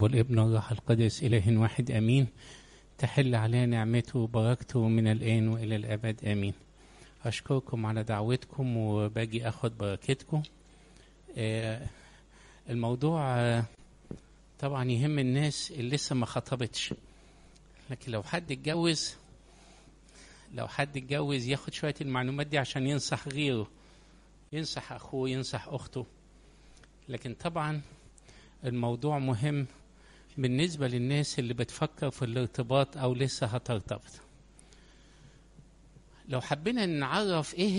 الآب والابن والروح القدس إله واحد آمين. تحل علينا نعمته وبركته من الآن وإلى الأبد آمين. أشكركم على دعوتكم وباجي أخذ بركتكم. الموضوع طبعا يهم الناس اللي لسه ما خطبتش، لكن لو حد اتجوز ياخد شوية المعلومات دي عشان ينصح غيره، ينصح أخوه، ينصح أخته. لكن طبعا الموضوع مهم بالنسبة للناس اللي بتفكر في الارتباط أو لسه هترتبط. لو حبينا نعرف إيه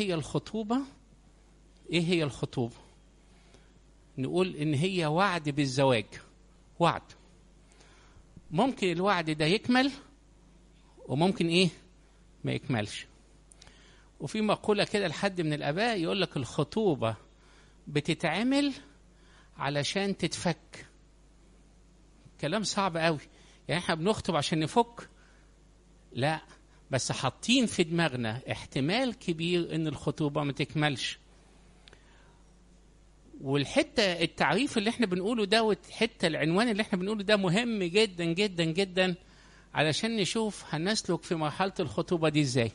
هي الخطوبة، نقول إن هي وعد بالزواج. وعد، ممكن الوعد ده يكمل وممكن ما يكملش. وفي مقولة كده لحد من الآباء يقول لك الخطوبة بتتعمل علشان تتفك. كلام صعب قوي، يعني احنا بنخطب عشان نفك؟ لا، بس حاطين في دماغنا احتمال كبير ان الخطوبة ما تكملش. التعريف اللي احنا بنقوله ده والحتة العنوان اللي احنا بنقوله ده مهم جدا جدا جدا علشان نشوف هنسلك في مرحلة الخطوبة دي ازاي.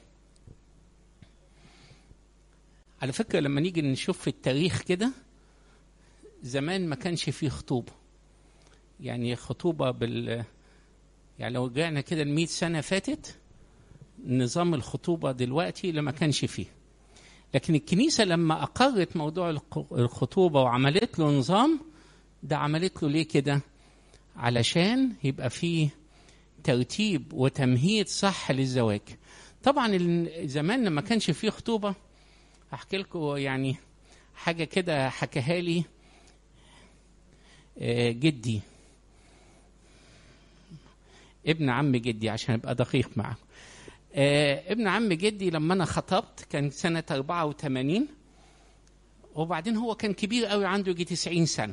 على فكرة لما نيجي نشوف في التاريخ كده، زمان ما كانش فيه خطوبة، يعني خطوبة يعني لو رجعنا كده 100 سنة فاتت، نظام الخطوبة دلوقتي لما كانش فيه. لكن الكنيسة لما أقرت موضوع الخطوبة وعملت له نظام، ده عملت له ليه كده؟ علشان يبقى فيه ترتيب وتمهيد صح للزواج. طبعا زمان لما كانش فيه خطوبة، أحكي لكم يعني حاجة كده حكاها لي جدي، ابن عم جدي عشان ابقى دقيق معه. ابن عم جدي لما انا خطبت كان سنة 84، وبعدين هو كان كبير قوي، عنده يجي 90 سنة.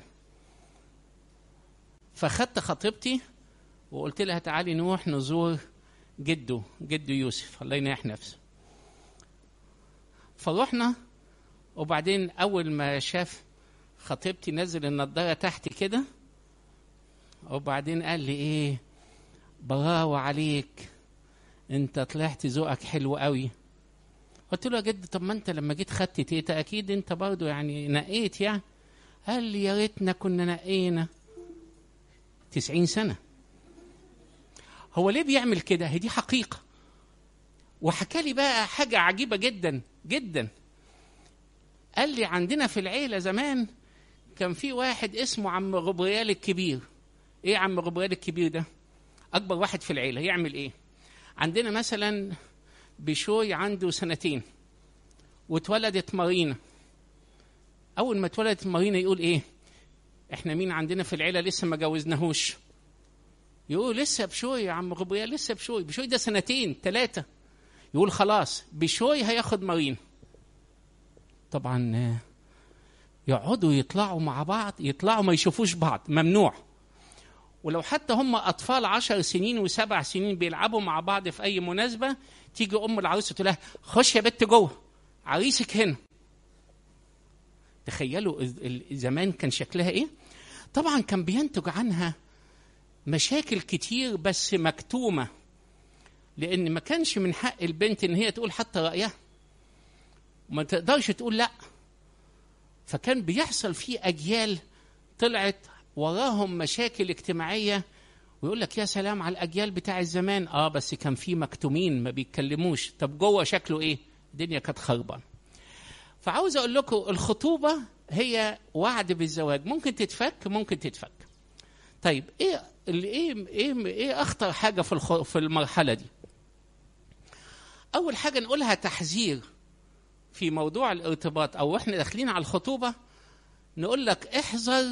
فخدت خطيبتي وقلت لها تعالي نروح نزور جده يوسف الله ينيح نفسه. فروحنا، وبعدين اول ما شاف خطيبتي نزل النضارة تحت كده، وبعدين قال لي براو عليك، انت طلعت ذوقك حلو قوي. قلت له يا جد، طب ما انت لما جيت خدت تيتا اكيد انت برضو يعني نقيت يعني. قال لي يا ريتنا كنا نقينا. 90 سنة. هو ليه بيعمل كده؟ هي دي حقيقة. وحكى لي بقى حاجة عجيبة جدا جدا. قال لي عندنا في العيلة زمان كان في واحد اسمه عم غبريال الكبير. ايه عم غبريال الكبير ده؟ اكبر واحد في العيلة. يعمل ايه؟ عندنا مثلا بشوي عنده 2 سنين واتولدت مارينا. اول ما اتولدت مارينا يقول احنا مين عندنا في العيلة لسه ما جوزناهوش؟ يقول لسه بشوي يا عم غبريال، لسه بشوي ده 2 3. يقول خلاص بشوي هياخد مارينا. طبعا يقعدوا يطلعوا مع بعض، يطلعوا ما يشوفوش بعض، ممنوع. ولو حتى هم أطفال 10 سنين و7 سنين بيلعبوا مع بعض في أي مناسبة، تيجي أم العروسة تقول لها خش يا بنت جوه، عريسك هنا. تخيلوا زمان كان شكلها طبعا كان بينتج عنها مشاكل كتير بس مكتومة، لأن ما كانش من حق البنت إن هي تقول حتى رأيها، ما تقدرش تقول لأ. فكان بيحصل فيه أجيال طلعت وراهم مشاكل اجتماعية، ويقول لك يا سلام على الأجيال بتاع الزمان. بس كان فيه مكتومين ما بيتكلموش. طب جوه شكله الدنيا كانت خربان. فعاوز أقول لكم الخطوبة هي وعد بالزواج، ممكن تتفك. طيب ايه أخطر حاجة في المرحلة دي؟ أول حاجة نقولها تحذير في موضوع الارتباط أو إحنا داخلين على الخطوبة. نقول لك احذر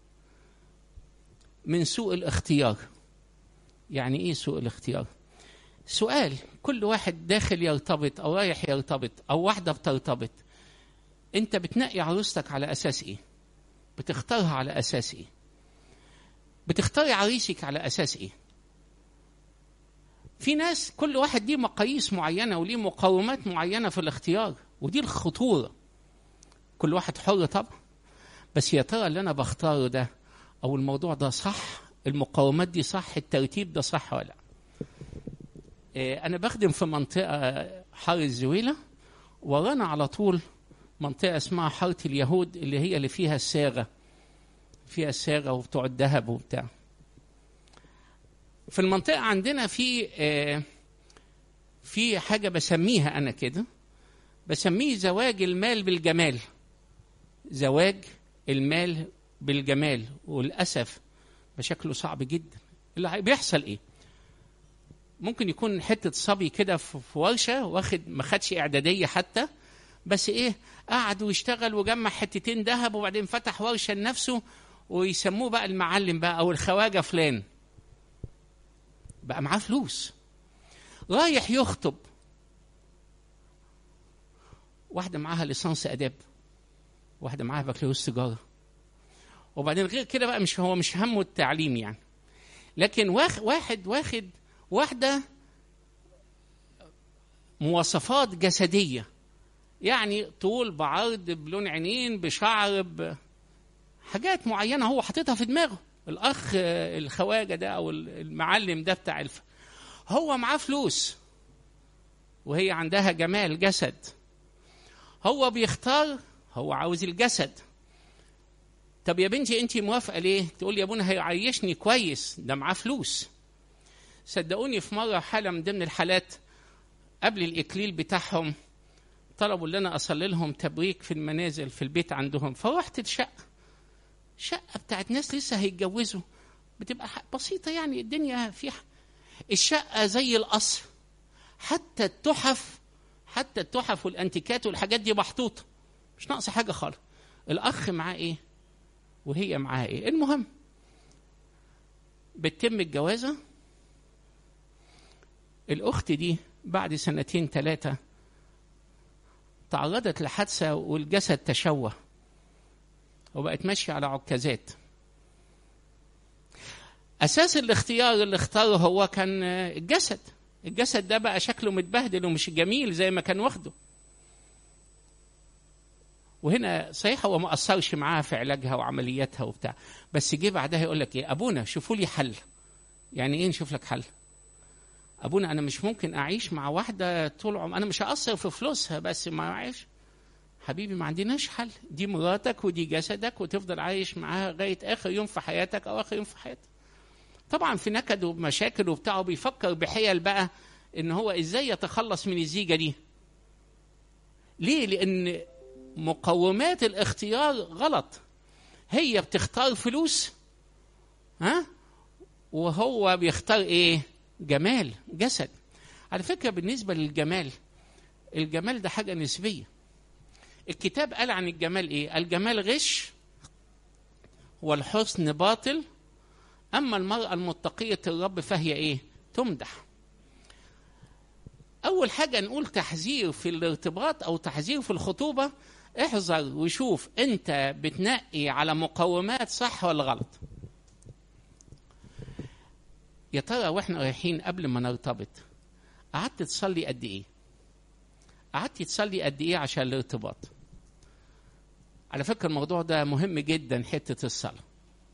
من سوء الاختيار. يعني ايه سوء الاختيار؟ سؤال كل واحد داخل يرتبط او رايح يرتبط او واحدة بترتبط، انت بتنقي عروستك على اساس ايه؟ بتختارها على اساس ايه؟ بتختاري عريسك على اساس ايه؟ في ناس كل واحد ليه مقاييس معينة وليه مقومات معينة في الاختيار، ودي الخطورة. كل واحد حر طبعا، بس يا ترى اللي انا بختاره ده او الموضوع ده صح المقاومات دي صح، الترتيب ده صح ولا لا. انا بخدم في منطقه حاره الزويله، ورانا على طول منطقه اسمها حاره اليهود اللي هي اللي فيها الصاغه، فيها الصاغه وبتوع الذهب وبتاع. في المنطقه عندنا في حاجه بسميها انا كده، بسميه زواج المال بالجمال. زواج المال بالجمال، وللاسف بشكله صعب جدا. اللي بيحصل ايه؟ ممكن يكون حته صبي كده في ورشه، واخد ما خدش اعداديه حتى، بس ايه، قعد واشتغل وجمع حتتين ذهب، وبعدين فتح ورشه لنفسه ويسموه بقى المعلم بقى او الخواجه فلان. بقى معاه فلوس، رايح يخطب واحده معاها ليسانس اداب، واحده معاها بكالوريوس تجاره، وبعدين غير كده بقى مش همه التعليم يعني، لكن واحد واخد واحده مواصفات جسديه، يعني طول بعرض بلون عينين بشعر حاجات معينه هو حاططها في دماغه. الاخ الخواجه ده او المعلم ده بتاع هو معاه فلوس وهي عندها جمال جسد. هو بيختار، هو عاوز الجسد. طب يا بنتي انت موافقه ليه؟ تقول يا ابونا هيعيشني كويس، ده معاه فلوس. صدقوني في مره حاله من ضمن الحالات قبل الاكليل بتاعهم طلبوا ان انا اصلي لهم تبريك في المنازل في البيت عندهم، فروحت شقه بتاعت ناس لسه هيتجوزوا، بتبقى بسيطه يعني الدنيا فيها. الشقه زي القصر، حتى التحف والانتيكات والحاجات دي محطوطه، مش ناقص حاجه خالص. الاخ معاه ايه وهي معاه ايه؟ المهم بتتم الجوازه. الاخت دي بعد 2-3 تعرضت لحادثه والجسد تشوه وبقت ماشيه على عكازات. اساس الاختيار اللي اختاره هو كان الجسد ده بقى شكله متبهدل ومش جميل زي ما كان واخده. وهنا صحيح هو ما أثرش معاها في علاجها وعملياتها وبتاع، بس جه بعدها يقول لك ايه؟ ابونا شوفوا لي حل. يعني ايه نشوف لك حل؟ ابونا انا مش ممكن اعيش مع واحده طول عمري، انا مش هقصر في فلوسها بس ما اعيش. حبيبي ما عندناش حل، دي مراتك ودي جسدك وتفضل عايش معاها لغايه اخر يوم في حياتك او اخر يوم في حياتك. طبعا في نكد ومشاكل وبتاعه، بيفكر بحيل بقى ان هو ازاي يتخلص من الزيجه دي. ليه؟ لان مقومات الاختيار غلط. هي بتختار فلوس، وهو بيختار ايه؟ جمال جسد. على فكره بالنسبه للجمال، الجمال ده حاجه نسبيه. الكتاب قال عن الجمال ايه؟ الجمال غش والحسن باطل، اما المرأة المتقية الرب فهي ايه؟ تمدح. اول حاجه نقول تحذير في الارتباط او تحذير في الخطوبه، احذر وشوف انت بتنقي على مقومات صح ولا غلط. يا ترى واحنا رايحين قبل ما نرتبط قعدت تصلي قد ايه؟ قعدت تصلي قد ايه عشان الارتباط؟ على فكره الموضوع ده مهم جدا، حته الصلاه.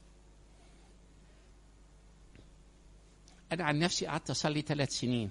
انا عن نفسي قعدت اصلي 3 سنين،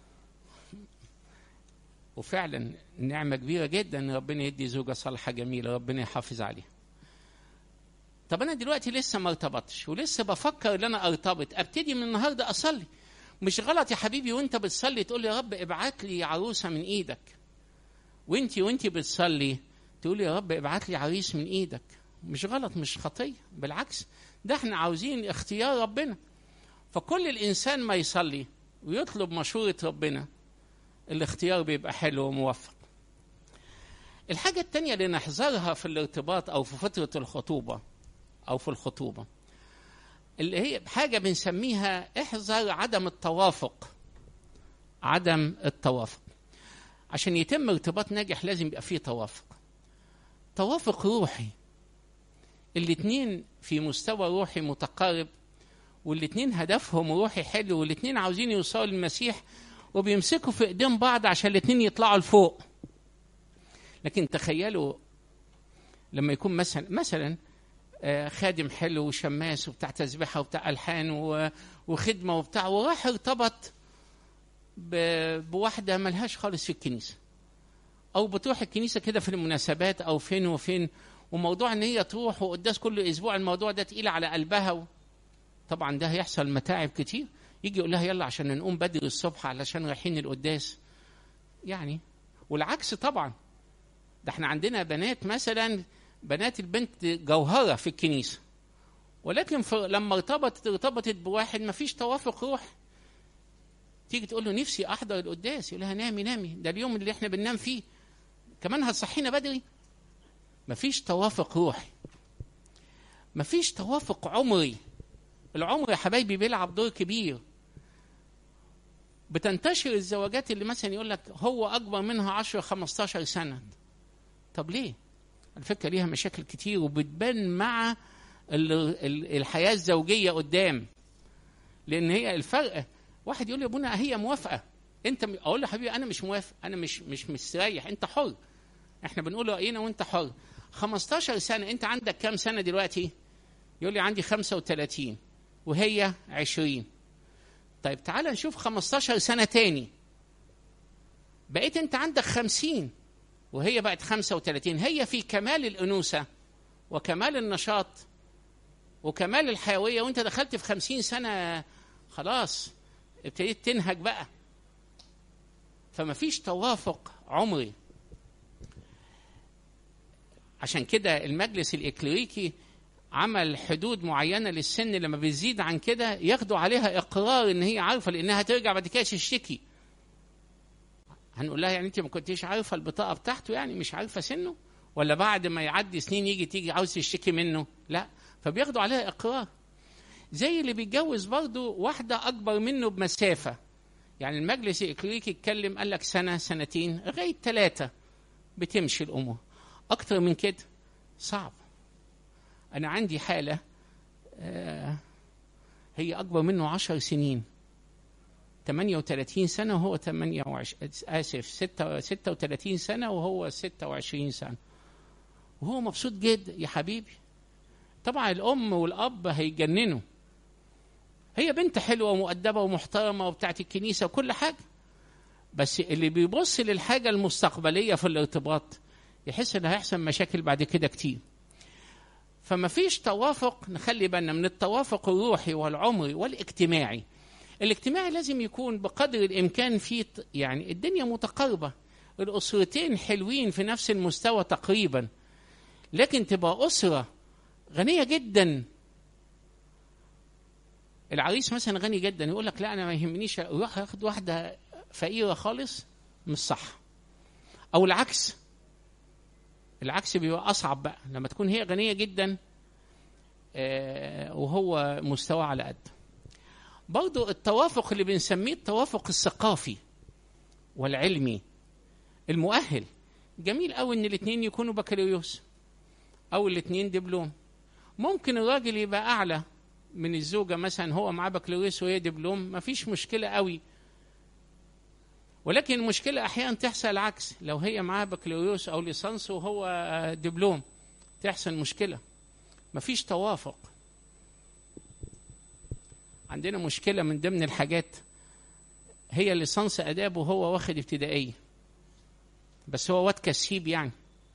وفعلا نعمه كبيره جدا ان ربنا يدي زوجه صالحه جميله، ربنا يحافظ عليها. طب انا دلوقتي لسه ما ارتبطتش ولسه بفكر ان انا ارتبط، ابتدي من النهارده اصلي. مش غلط يا حبيبي وانت بتصلي تقول يا رب ابعت لي عروسه من ايدك، وانت بتصلي تقول يا رب ابعت لي عريس من ايدك. مش غلط، مش خطيه، بالعكس ده احنا عاوزين اختيار ربنا. فكل الانسان ما يصلي ويطلب مشورة ربنا، الاختيار بيبقى حلو وموفق. الحاجة التانية اللي نحذرها في الارتباط او في فترة الخطوبة او في الخطوبة، اللي هي حاجة بنسميها احذر عدم التوافق. عدم التوافق. عشان يتم ارتباط ناجح لازم يبقى فيه توافق روحي. الاتنين في مستوى روحي متقارب، والاتنين هدفهم روحي حلو، والاتنين عاوزين يوصلوا للمسيح وبيمسكوا في ايدين بعض عشان الاتنين يطلعوا لفوق. لكن تخيلوا لما يكون مثلا خادم حلو وشماس وبتاع تسبيحة وبتاع ألحان وخدمة وبتاع، وراح ارتبط بواحدة ملهاش خالص في الكنيسة، أو بتروح الكنيسة كده في المناسبات أو فين وفين، وموضوع إن هي تروح وقداس كل أسبوع الموضوع ده تقيل على قلبها. طبعا ده هيحصل متاعب كتير. يجي يقول لها يلا عشان نقوم بدري الصبح علشان رايحين القداس يعني. والعكس طبعا، ده احنا عندنا بنات مثلا، بنات البنت جوهرة في الكنيسة، ولكن لما ارتبطت بواحد ما فيش توافق روح. تيجي تقول له نفسي احضر القداس، يقول لها نامي ده اليوم اللي احنا بننام فيه، كمان هتصحينا بدري. ما فيش توافق روحي، ما فيش توافق عمري. العمر يا حبايبي بيلعب دور كبير. بتنتشر الزواجات اللي مثلا يقول لك هو اكبر منها 10-15 سنة. طب ليه؟ الفكرة ليها مشاكل كتير، وبتبان مع الحياة الزوجية قدام. لأن هي الفرق، واحد يقول لي يا ابونا هي موافقة، انت اقول له حبيبي انا مش موافق، انا مش مستريح، انت حر، احنا بنقول رأينا وانت حر. 15 سنة، انت عندك كام سنة دلوقتي؟ يقول لي عندي 35 وهي 20. طيب تعال نشوف 15 سنة تاني، بقيت انت عندك 50 وهي بقت 35. هي في كمال الأنوثة وكمال النشاط وكمال الحيوية، وانت دخلت في 50 سنة خلاص ابتديت تنهج بقى. فما فيش توافق عمري. عشان كده المجلس الإكليريكي عمل حدود معينة للسن، لما بيزيد عن كده ياخدوا عليها إقرار إن هي عارفة، لأنها ترجع بعد كده تشتكي. هنقول لها يعني أنت ما كنتيش عارفة البطاقة بتاعته، يعني مش عارفة سنه، ولا بعد ما يعدي سنين تيجي عاوز تشتكي منه؟ لا، فبياخدوا عليها إقرار. زي اللي بيتجوز برضو واحدة أكبر منه بمسافة، يعني المجلس الإكليريكي اتكلم قال لك سنة سنتين لغاية 3 بتمشي الأمور. أكتر من كده صعب. أنا عندي حالة هي أكبر منه 10 سنين، 38 سنة وهو 36 سنة وهو 26 سنة، وهو مبسوط جدا يا حبيبي. طبعا الأم والأب هيجننوا. هي بنت حلوة ومؤدبة ومحترمة وبتاعت الكنيسة وكل حاجة، بس اللي بيبص للحاجة المستقبلية في الارتباط يحس إن هيحصل مشاكل بعد كده كتير. فما فيش توافق. نخلي بالنا من التوافق الروحي والعمري والاجتماعي. الاجتماعي لازم يكون بقدر الإمكان فيه، يعني الدنيا متقاربة، الأسرتين حلوين في نفس المستوى تقريبا. لكن تبقى أسرة غنية جدا، العريس مثلا غني جدا يقول لك لا أنا ما يهمنيش أروح أخذ واحدة فقيرة خالص، مش صح. أو العكس بيبقى أصعب بقى لما تكون هي غنية جدا وهو مستوى على قد. برضو التوافق اللي بنسميه التوافق الثقافي والعلمي المؤهل. جميل قوي ان الاثنين يكونوا بكالوريوس او الاثنين دبلوم. ممكن الراجل يبقى اعلى من الزوجة، مثلا هو معاه بكالوريوس وهي دبلوم، مفيش مشكلة قوي. ولكن المشكلة احيانا تحصل العكس، لو هي معاه بكالوريوس او ليسانس وهو دبلوم تحصل مشكلة، مفيش توافق. عندنا مشكلة من ضمن الحاجات، هي ليسانس آداب وهو واخد ابتدائية، بس هو واد كسيب، يعني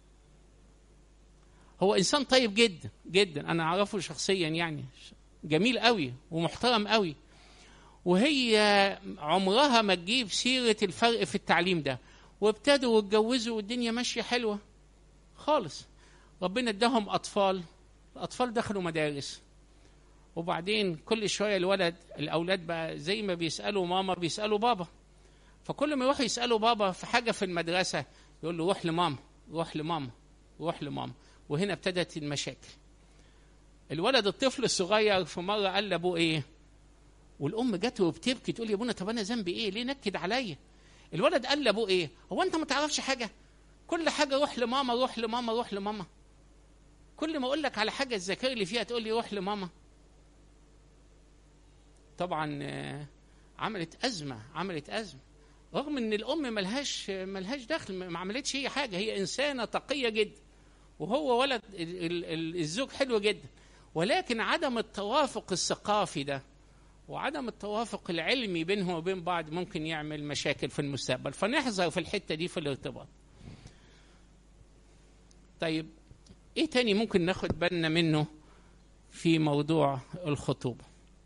هو إنسان طيب جدا جدا، أنا أعرفه شخصيا، يعني جميل قوي ومحترم قوي، وهي عمرها ما تجيب سيرة الفرق في التعليم ده، وابتدوا واتجوزوا والدنيا ماشية حلوة خالص. ربنا اداهم أطفال، الأطفال دخلوا مدارس، وبعدين كل شوية الأولاد بقى زي ما بيسألوا ماما بيسألوا بابا. فكل ما يروحوا يسألوا بابا في حاجة في المدرسة يقول له روح لماما روح لماما روح لماما. وهنا ابتدت المشاكل. الطفل الصغير في مرة قال لأبوه إيه، والأم جت وبتبكي تقول يا ابونا طب أنا ذنبي إيه، ليه نكد عليا؟ الولد قال لأبوه إيه، هو أنت ما تعرفش حاجة؟ كل حاجة روح لماما روح لماما روح لماما. كل ما أقول لك على حاجة تذاكر لي فيها تقول لي روح لماما. طبعا عملت أزمة رغم ان الام ملهاش دخل، ما عملتش هي حاجه، هي انسانه تقيه جدا وهو ولد الزوج حلو جدا، ولكن عدم التوافق الثقافي ده وعدم التوافق العلمي بينهم وبين بعض ممكن يعمل مشاكل في المستقبل. فنحذر في الحتة دي في الارتباط. طيب ايه تاني ممكن ناخد بالنا منه في موضوع الخطوبة؟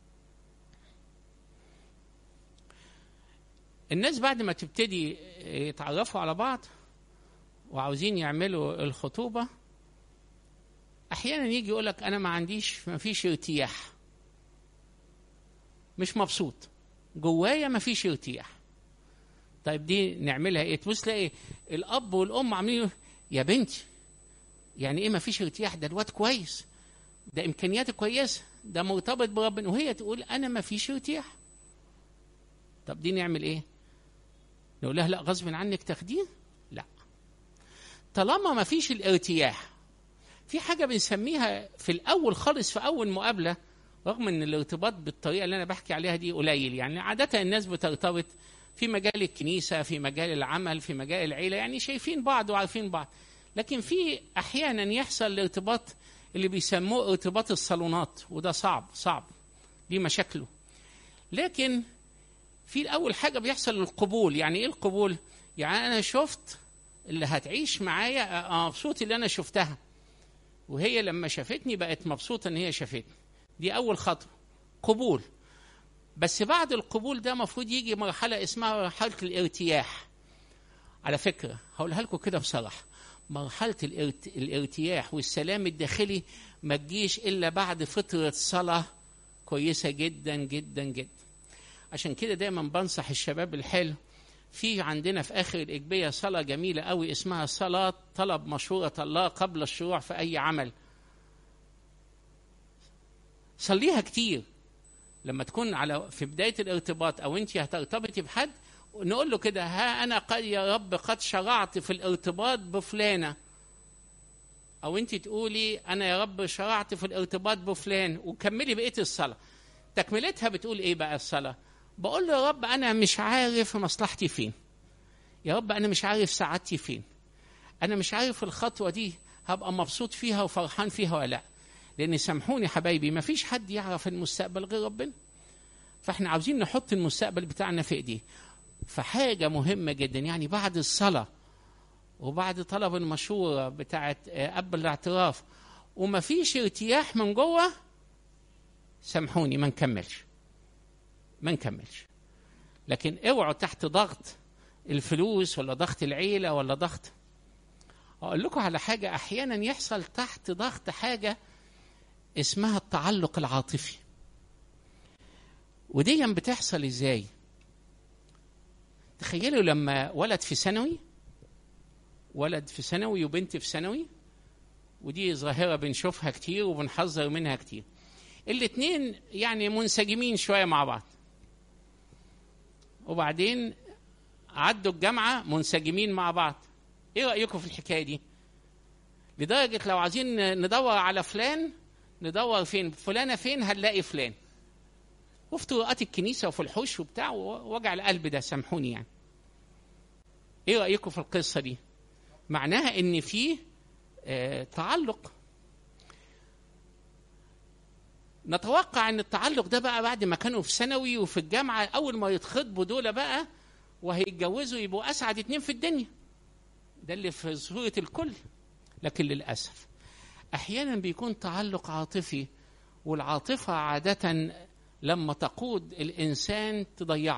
الناس بعد ما تبتدي يتعرفوا على بعض وعاوزين يعملوا الخطوبة، احيانا يجي يقولك انا ما فيش ارتياح، مش مبسوط جوايا، ما فيش ارتياح. طيب دي نعملها ايه؟ تبص تلاقي الاب والام عاملين يا بنتي يعني ايه ما فيش ارتياح؟ ده الواد كويس، ده امكانياته كويسه، ده مرتبط بربنا، وهي تقول انا ما فيش ارتياح. طب دي نعمل ايه؟ نقول لها لا غصب عنك تاخديه؟ لا. طالما ما فيش الارتياح، في حاجه بنسميها في الاول خالص في اول مقابله، رغم ان الارتباط بالطريقه اللي انا بحكي عليها دي قليل، يعني عاده الناس بترتبط في مجال الكنيسه، في مجال العمل، في مجال العيله، يعني شايفين بعض وعارفين بعض. لكن في احيانا يحصل الارتباط اللي بيسموه ارتباط الصالونات، وده صعب ليه مشاكله. لكن في الاول حاجه بيحصل القبول. يعني ايه القبول؟ يعني انا شفت اللي هتعيش معايا، مبسوط اللي انا شفتها، وهي لما شافتني بقت مبسوطه ان هي شافتني. دي اول خطوه، قبول. بس بعد القبول ده مفروض يجي مرحله اسمها مرحله الارتياح. على فكره هقولها لكم كده بصراحه، مرحله الارتياح والسلام الداخلي ما تجيش الا بعد فتره صلاه كويسه جدا جدا جدا. عشان كده دايما بنصح الشباب الحلو، في عندنا في اخر الاجبيه صلاه جميله قوي اسمها صلاه طلب مشوره الله قبل الشروع في اي عمل. صليها كتير لما تكون في بدايه الارتباط او انت هترتبطي بحد، نقول له كده ها انا قد يا رب قد شرعت في الارتباط بفلانه، او انت تقولي انا يا رب شرعت في الارتباط بفلان، وكملي بقيه الصلاه. تكملتها بتقول ايه بقى الصلاه؟ بقول له يا رب انا مش عارف مصلحتي فين، يا رب انا مش عارف سعادتي فين، انا مش عارف الخطوه دي هبقى مبسوط فيها وفرحان فيها ولا لا. لان سامحوني حبايبي، ما فيش حد يعرف المستقبل غير ربنا، فاحنا عاوزين نحط المستقبل بتاعنا في ايديه. فحاجه مهمه جدا، يعني بعد الصلاه وبعد طلب المشوره بتاعت قبل الاعتراف وما فيش ارتياح من جوه، سامحوني ما نكملش. لكن اوعوا تحت ضغط الفلوس ولا ضغط العيله ولا ضغط. اقول لكم على حاجه احيانا يحصل تحت ضغط، حاجه اسمها التعلق العاطفي. ودي بتحصل ازاي؟ تخيلوا لما ولد في ثانوي وبنت في ثانوي، ودي ظاهره بنشوفها كتير وبنحذر منها كتير. الاتنين يعني منسجمين شويه مع بعض، وبعدين عدوا الجامعه منسجمين مع بعض. ايه رايكم في الحكايه دي؟ لدرجه لو عايزين ندور على فلان، ندور فين فلانه، فين هنلاقي فلان، وفي طرقات الكنيسه وفي الحوش وبتاع، ووجع القلب ده سامحوني يعني. ايه رايكم في القصه دي؟ معناها ان في تعلق. نتوقع ان التعلق ده بقى بعد ما كانوا في ثانوي وفي الجامعه، اول ما يتخطبوا دول بقى وهيتجوزوا يبقوا اسعد اتنين في الدنيا، ده اللي في صوره الكل. لكن للاسف احيانا بيكون تعلق عاطفي، والعاطفه عاده لما تقود الانسان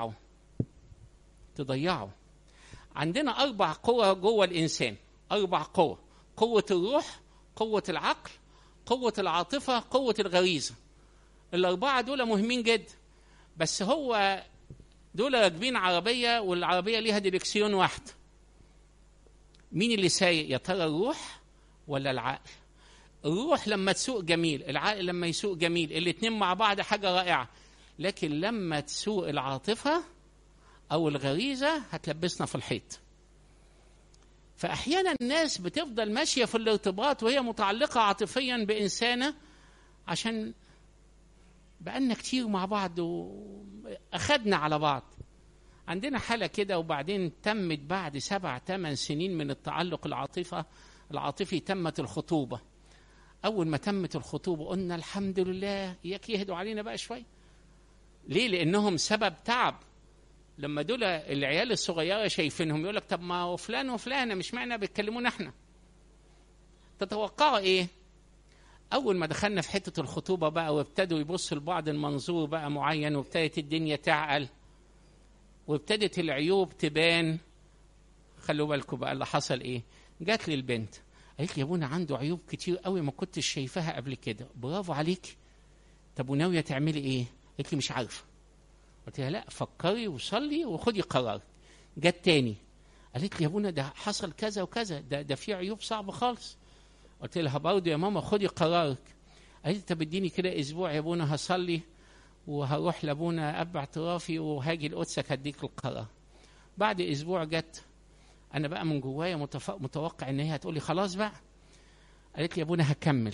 تضيعه. عندنا 4 قوى جوه الانسان، 4 قوى: قوه الروح، قوه العقل، قوه العاطفه، قوه الغريزه. ال4 دول مهمين جدا، بس هو دول راكبين عربيه والعربيه ليها ديركسيون واحد. مين اللي سايق؟ يا ترى الروح ولا العقل؟ الروح لما تسوق جميل، العقل لما يسوق جميل، الاتنين مع بعض حاجه رائعه. لكن لما تسوق العاطفه او الغريزه هتلبسنا في الحيط. فاحيانا الناس بتفضل ماشيه في الارتباط وهي متعلقه عاطفيا بانسانه، عشان بقالنا كتير مع بعض واخدنا على بعض. عندنا حاله كده، وبعدين تمت بعد 7-8 سنين من التعلق العاطفه العاطفي تمت الخطوبة. أول ما تمت الخطوبة قلنا الحمد لله، إياك يهدوا علينا بقى شوي. ليه؟ لأنهم سبب تعب. لما دول العيال الصغيرة شايفينهم يقول لك طب ما هو فلان وفلانة مش معنى بيتكلمونا احنا. تتوقعوا ايه؟ أول ما دخلنا في حتة الخطوبة بقى وابتدوا يبصوا لبعض المنظور بقى معين، وابتدت الدنيا تعقل وابتدت العيوب تبان. خلوا بالكم بقى اللي حصل ايه. جات لي البنت قالت لي يا ابونا عنده عيوب كتير قوي ما كنتش شايفاها قبل كده. برافو عليك. طب وناوية تعملي ايه؟ قالت لي مش عارفة. قلت لها لا، فكري وصلي وخدي قرار. جت تاني قالت لي يا ابونا ده حصل كذا وكذا، ده في عيوب صعبة خالص. قلت لها برضه يا ماما خدي قرارك. قالت لي طب اديني كده اسبوع يا ابونا، هصلي وهروح لابونا اب اعترافي وهاجي القدسك هديك القرار. بعد اسبوع جت، انا بقى من جوايا متوقع ان هي هتقول لي خلاص بقى. قالت لي يا ابونا هكمل.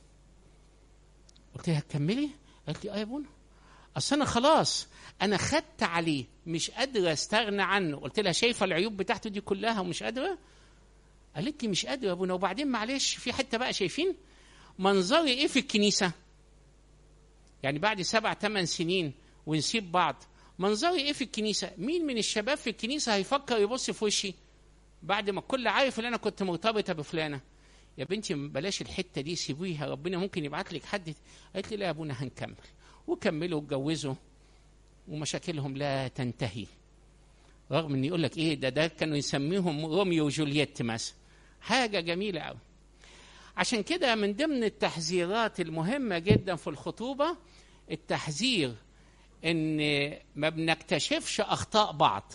قلت لها هتكملي؟ قالت لي اه يا ابونا، اصل انا خلاص انا خدت عليه مش قادره استغنى عنه. قلت لها شايفه العيوب بتاعته دي كلها ومش قادره؟ قالت لي مش قادره يا ابونا. وبعدين معلش في حته بقى، شايفين منظري ايه في الكنيسه؟ يعني بعد 7-8 سنين ونسيب بعض، منظري ايه في الكنيسه؟ مين من الشباب في الكنيسه هيفكر يبص في وشي بعد ما الكل عارف ان انا كنت مرتبطه بفلانه؟ يا بنتي بلاش الحته دي، سيبوها، ربنا ممكن يبعت لك حد. قالت لي لا يا ابونا هنكمل. وكملوا واتجوزوا ومشاكلهم لا تنتهي. رغم ان يقول لك ايه ده كانوا يسميهم روميو وجولييت مثلا، حاجه جميله قوي. عشان كده من ضمن التحذيرات المهمه جدا في الخطوبه التحذير ان ما بنكتشفش اخطاء بعض.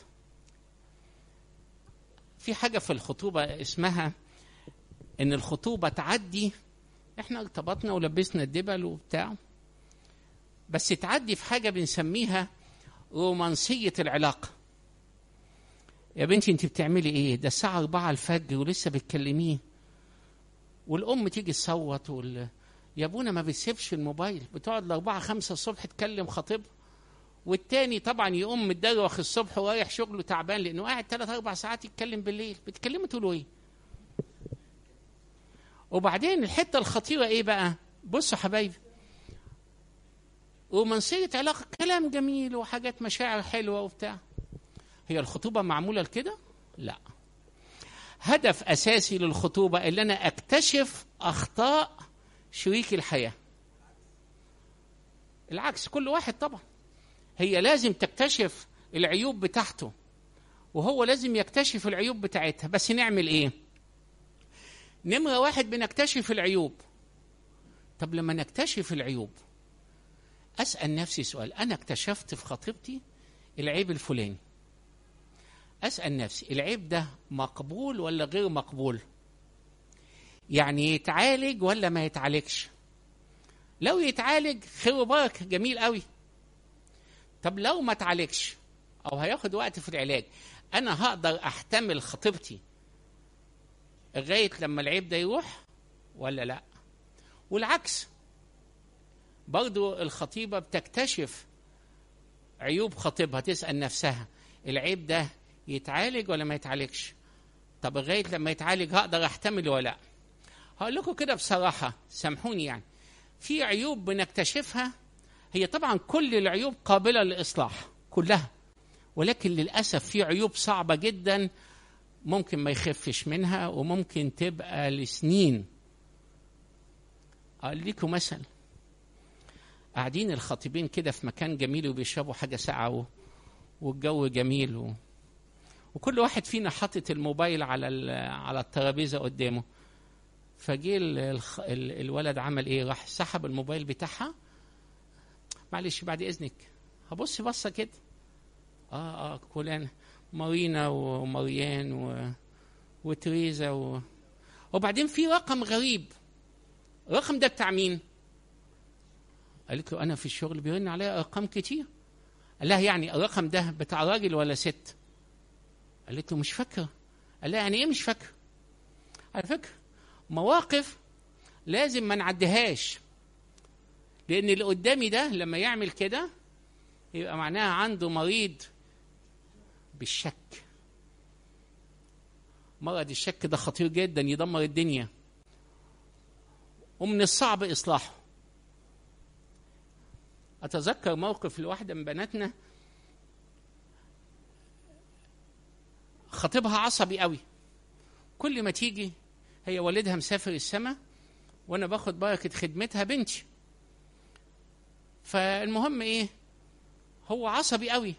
في حاجه في الخطوبه اسمها ان الخطوبه تعدي، احنا ارتبطنا ولبسنا الدبل وبتاع، بس تعدي في حاجه بنسميها رومانسيه العلاقه. يا بنتي انت بتعملي ايه؟ ده الساعه 4 الفجر ولسه بتكلميه. والام تيجي تصوت يا ابونا ما بتسيبش الموبايل، بتقعد ل4-5 الصبح تكلم خطيبها. والتاني طبعا يقوم متدروخ الصبح ورايح شغله تعبان لانه قاعد 3-4 ساعات يتكلم بالليل. بتكلموا تقولوا ايه؟ وبعدين الحته الخطيره ايه بقى؟ بصوا حبايبي، رومانسيه علاقه كلام جميل وحاجات مشاعر حلوه وبتاع. هي الخطوبه معموله لكده؟ لا. هدف اساسي للخطوبه اللي انا اكتشف اخطاء شريك الحياه. العكس، كل واحد طبعا هي لازم تكتشف العيوب بتاعته وهو لازم يكتشف العيوب بتاعتها. بس نعمل ايه؟ نمرة 1 بنكتشف العيوب. طب لما نكتشف العيوب أسأل نفسي سؤال، أنا اكتشفت في خطيبتي العيب الفلاني، أسأل نفسي العيب ده مقبول ولا غير مقبول؟ يعني يتعالج ولا ما يتعالجش؟ لو يتعالج خير وبركة، جميل قوي. طب لو ما تعالجش أو هياخد وقت في العلاج، أنا هقدر أحتمل خطيبتي لغاية لما العيب ده يروح ولا لا؟ والعكس برضو، الخطيبة بتكتشف عيوب خطيبها، تسأل نفسها العيب ده يتعالج ولا ما يتعالجش؟ طب لغاية لما يتعالج هقدر أحتمل ولا لا؟ هقول لكم كده بصراحة، سامحوني، يعني في عيوب بنكتشفها، هي طبعا كل العيوب قابلة للإصلاح كلها، ولكن للأسف في عيوب صعبة جدا ممكن ما يخفش منها وممكن تبقى لسنين. أقول لكم مثل، قاعدين الخطيبين كده في مكان جميل وبيشربوا حاجة ساقعة والجو جميل وكل واحد فينا حاطط الموبايل على الترابيزة قدامه. فجي الولد عمل ايه؟ راح سحب الموبايل بتاعها. معلش بعد اذنك هبص بصة كده. كلنا مارينا وماريان وتريزا وبعدين في رقم غريب. الرقم ده بتاع مين؟ قالت له انا في الشغل بيرن عليا ارقام كتير. قال لها يعني الرقم ده بتاع راجل ولا ست؟ قالت له مش فاكره. قال لها يعني ايه مش فاكره؟ على فكره مواقف لازم ما نعديهاش، لان اللي قدامي ده لما يعمل كده يبقى معناها عنده مريض بالشك، مرض الشك ده خطير جدا، يدمر الدنيا، ومن الصعب إصلاحه. أتذكر موقف لواحدة من بناتنا، خطيبها عصبي قوي، كل ما تيجي هي والدها مسافر السما وأنا باخد بركة خدمتها بنتي، فالمهم إيه، هو عصبي قوي،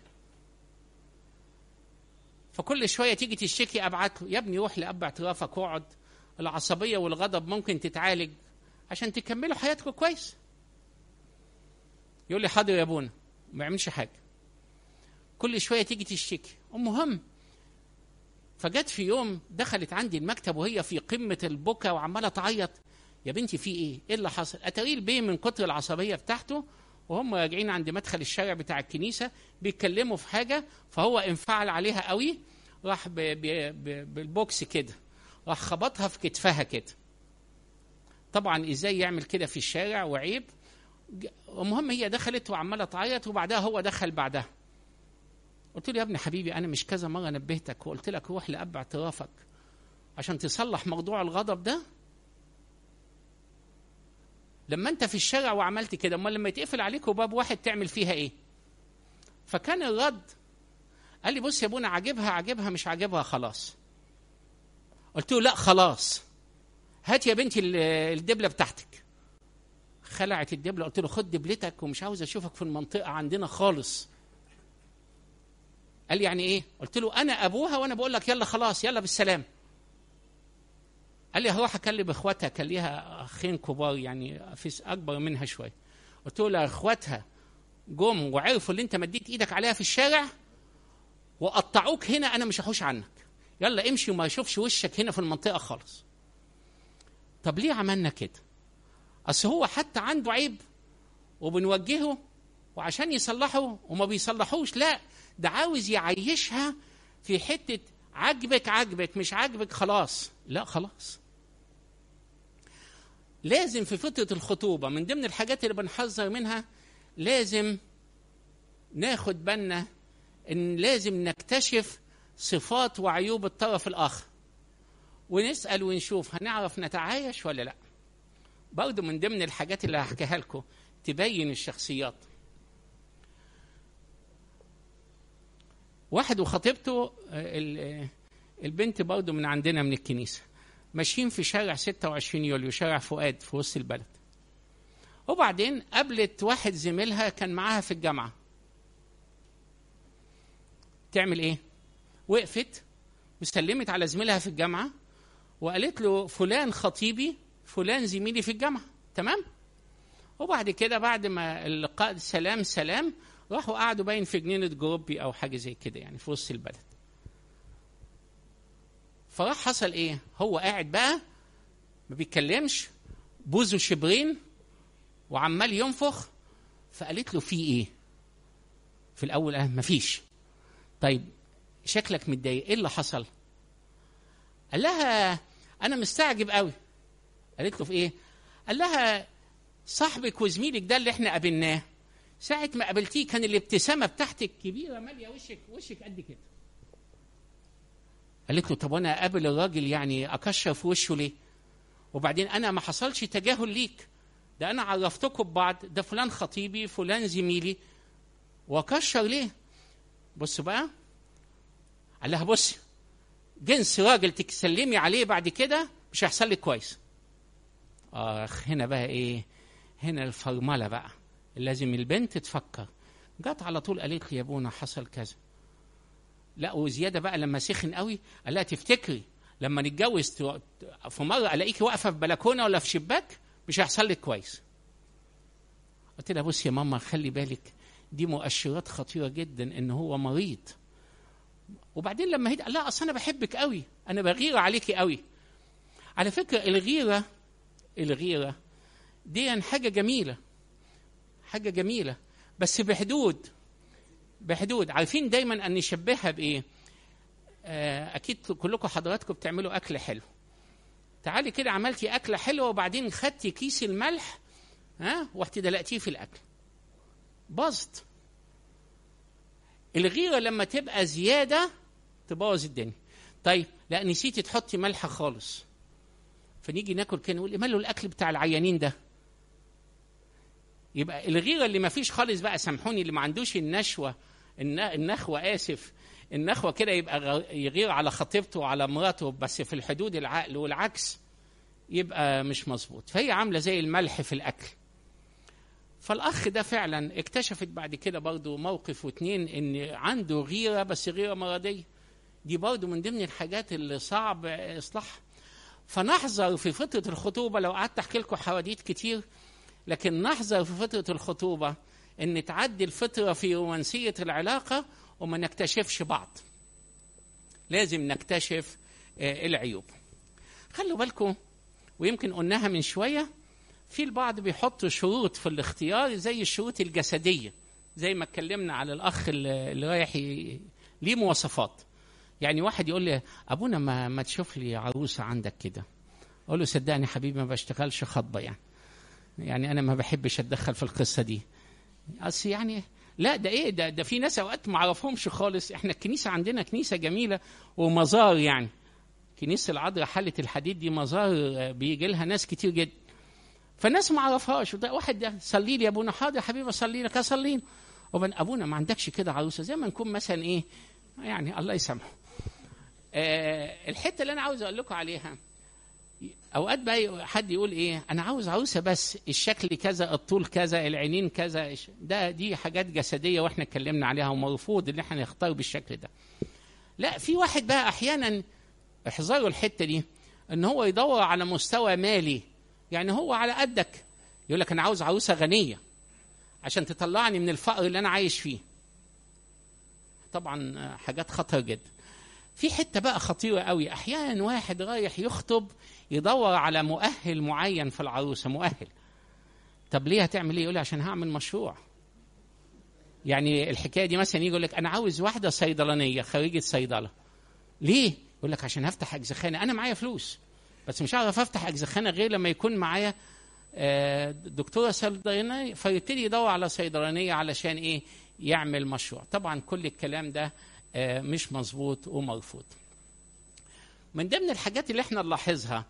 فكل شوية تيجي تشتكي أبعت له، يا ابني روح لأب اعترافك واقعد، العصبية والغضب ممكن تتعالج عشان تكملوا حياتكم كويس. يقول لي حاضر يا ابونا، ما يعملش حاجة، كل شوية تيجي تشتكي. المهم فجت في يوم دخلت عندي المكتب وهي في قمة البكا وعمالة تعيط، يا بنتي في ايه اللي حصل؟ اتاري البيه من كتر العصبية بتاعته وهم راجعين عند مدخل الشارع بتاع الكنيسة بيتكلموا في حاجة، فهو انفعل عليها قوي، راح بالبوكس كده راح خبطها في كتفها كده. طبعا ازاي يعمل كده في الشارع وعيب. المهم هي دخلت وعمالة تعيط، وبعدها هو دخل بعدها. قلت له يا ابني حبيبي، انا مش كذا مرة نبهتك وقلت لك روح لأب اعترافك عشان تصلح موضوع الغضب ده؟ لما انت في الشارع وعملت كده، امال لما يتقفل عليك وباب واحد تعمل فيها ايه؟ فكان الرد قال لي بص يا ابونا، عاجبها مش عاجبها خلاص. قلت له لا خلاص، هات يا بنتي الدبلة بتاعتك. خلعت الدبلة، قلت له خد دبلتك ومش عاوز اشوفك في المنطقة عندنا خالص. قال لي يعني ايه؟ قلت له انا ابوها وانا بقول لك يلا خلاص يلا بالسلام. قال لي هروح اكلم اخواتها، كان ليها اخين كبار يعني في اكبر منها شويه. قلت له اخواتها جم وعرفوا اللي انت مديت ايدك عليها في الشارع وقطعوك هنا، انا مش هحوش عنك، يلا امشي وما اشوفش وشك هنا في المنطقه خالص. طب ليه عملنا كده؟ اصل هو حتى عنده عيب وبنوجهه وعشان يصلحه وما بيصلحوش، لا ده عاوز يعيشها في حته عجبك مش عجبك خلاص، لا خلاص. لازم في فترة الخطوبة من ضمن الحاجات اللي بنحذر منها، لازم ناخد بالنا ان لازم نكتشف صفات وعيوب الطرف الآخر ونسأل ونشوف هنعرف نتعايش ولا لا. برضو من ضمن الحاجات اللي هحكيها لكم تبين الشخصيات. واحد وخطيبته، البنت برضو من عندنا من الكنيسة، ماشيين في شارع 26 يوليو، شارع فؤاد في وسط البلد. وبعدين قابلت واحد زميلها كان معاها في الجامعة. تعمل ايه؟ وقفت وسلمت على زميلها في الجامعة وقالت له فلان خطيبي، فلان زميلي في الجامعة، تمام؟ وبعد كده بعد ما اللقاء سلام راحوا قعدوا باين في جنينة جروبي او حاجة زي كده يعني في وسط البلد. فراح حصل ايه؟ هو قاعد بقى ما بيتكلمش، بوزه شبرين وعمال ينفخ. فقالت له في ايه؟ في الاول مفيش. طيب شكلك متضايق، ايه اللي حصل؟ قال لها انا مستعجب قوي. قالت له في ايه؟ قال لها صاحبك وزميلك ده اللي احنا قابلناه، ساعة ما قابلتيه كان الابتسامة بتاعتك كبيرة مالية وشك قد كده. قالت له طب وانا اقابل الراجل يعني اكشر في وشه ليه؟ وبعدين انا ما حصلش تجاهل ليك، ده انا عرفتكم ببعض، ده فلان خطيبي فلان زميلي، واكشر ليه؟ بص بقى، قال لها بص، جنس راجل تسلمي عليه بعد كده مش هيحصل لك كويس. هنا بقى ايه؟ هنا الفرمله بقى، لازم البنت تفكر. جت على طول قالت لي يا ابونا حصل كذا. لا وزياده بقى لما سخن قوي قال لها تفتكري لما نتجوز في مره الاقيكي واقفه في بلكونه ولا في شباك مش هيحصل لك كويس. قلت لها بصي يا ماما خلي بالك، دي مؤشرات خطيره جدا ان هو مريض. وبعدين لما هي لا اصل انا بحبك قوي، انا بغير عليكي قوي. على فكره الغيره دي حاجه جميله بس بحدود. عارفين دايما ان نشبهها بايه؟ اكيد كلكم حضراتكم بتعملوا اكل حلو. تعالي كده عملتي اكله حلوه وبعدين خدتي كيس الملح ورحتي دلقتيه في الاكل، باظت. الغيره لما تبقى زياده تبوظ الدنيا. طيب لا نسيتي تحطي ملح خالص، فنيجي ناكل كده نقول ماله الاكل بتاع العيانين ده. يبقى الغيره اللي ما فيش خالص بقى، سامحوني، اللي ما عندوش النشوه النخوه اسف النخوه كده، يبقى يغير على خطيبته وعلى مراته بس في الحدود العقل، والعكس يبقى مش مظبوط. فهي عامله زي الملح في الاكل. فالاخ ده فعلا اكتشفت بعد كده برضو موقف واتنين ان عنده غيره، بس غيره مرضيه. دي برضو من ضمن الحاجات اللي صعب اصلاحها. فنحذر في فتره الخطوبه، لو قعدت احكي لكم حواديت كتير، لكن نحذر في فتره الخطوبه ان تعدي الفتره في رومانسيه العلاقه وما نكتشفش بعض. لازم نكتشف العيوب. خلوا بالكم، ويمكن قلناها من شويه، في البعض بيحطوا شروط في الاختيار زي الشروط الجسديه، زي ما اتكلمنا على الاخ اللي رايح ليه مواصفات. يعني واحد يقول لي ابونا ما تشوف لي عروسه عندك كده، اقول له صدقني حبيبي ما بشتغلش خطبه، يعني انا ما بحبش اتدخل في القصه دي. اصل يعني لا ده ايه ده في ناس اوقات ما اعرفهمش خالص. احنا الكنيسه عندنا كنيسه جميله ومزار، يعني كنيسه العذراء حله الحديد دي مزار بيجي لها ناس كتير جدا، فالناس ما اعرفهاش. واحد ده صلي لي يا ابونا، حاضر يا حبيبي اصلي لك، اصلي. ابونا ما عندكش كده عروسه، زي ما نكون مثلا ايه يعني، الله يسامحه. الحته اللي انا عاوز اقول لكم عليها، اوقات بقى حد يقول ايه انا عاوز عروسه بس الشكل كذا، الطول كذا، العينين كذا، دي حاجات جسديه واحنا اتكلمنا عليها، ومرفوض ان احنا نختار بالشكل ده. لا، في واحد بقى احيانا احذروا الحته دي، ان هو يدور على مستوى مالي، يعني هو على قدك يقول لك انا عاوز عروسه غنيه عشان تطلعني من الفقر اللي انا عايش فيه. طبعا حاجات خطر جدا. في حته بقى خطيره قوي، احيانا واحد رايح يخطب يدور على مؤهل معين في العروسه، مؤهل. طب ليه هتعمل ايه؟ يقول لي عشان هعمل مشروع. يعني الحكايه دي مثلا يجي يقول لك انا عاوز واحده صيدلانيه خريجه صيدله. ليه؟ يقول لك عشان هفتح اجزخانه. انا معايا فلوس بس مش هعرف افتح اجزخانه غير لما يكون معايا دكتوره صيدلانيه، فيبتدي يدور على صيدلانيه علشان ايه؟ يعمل مشروع. طبعا كل الكلام ده مش مظبوط ومرفوض. من ضمن الحاجات اللي احنا نلاحظها،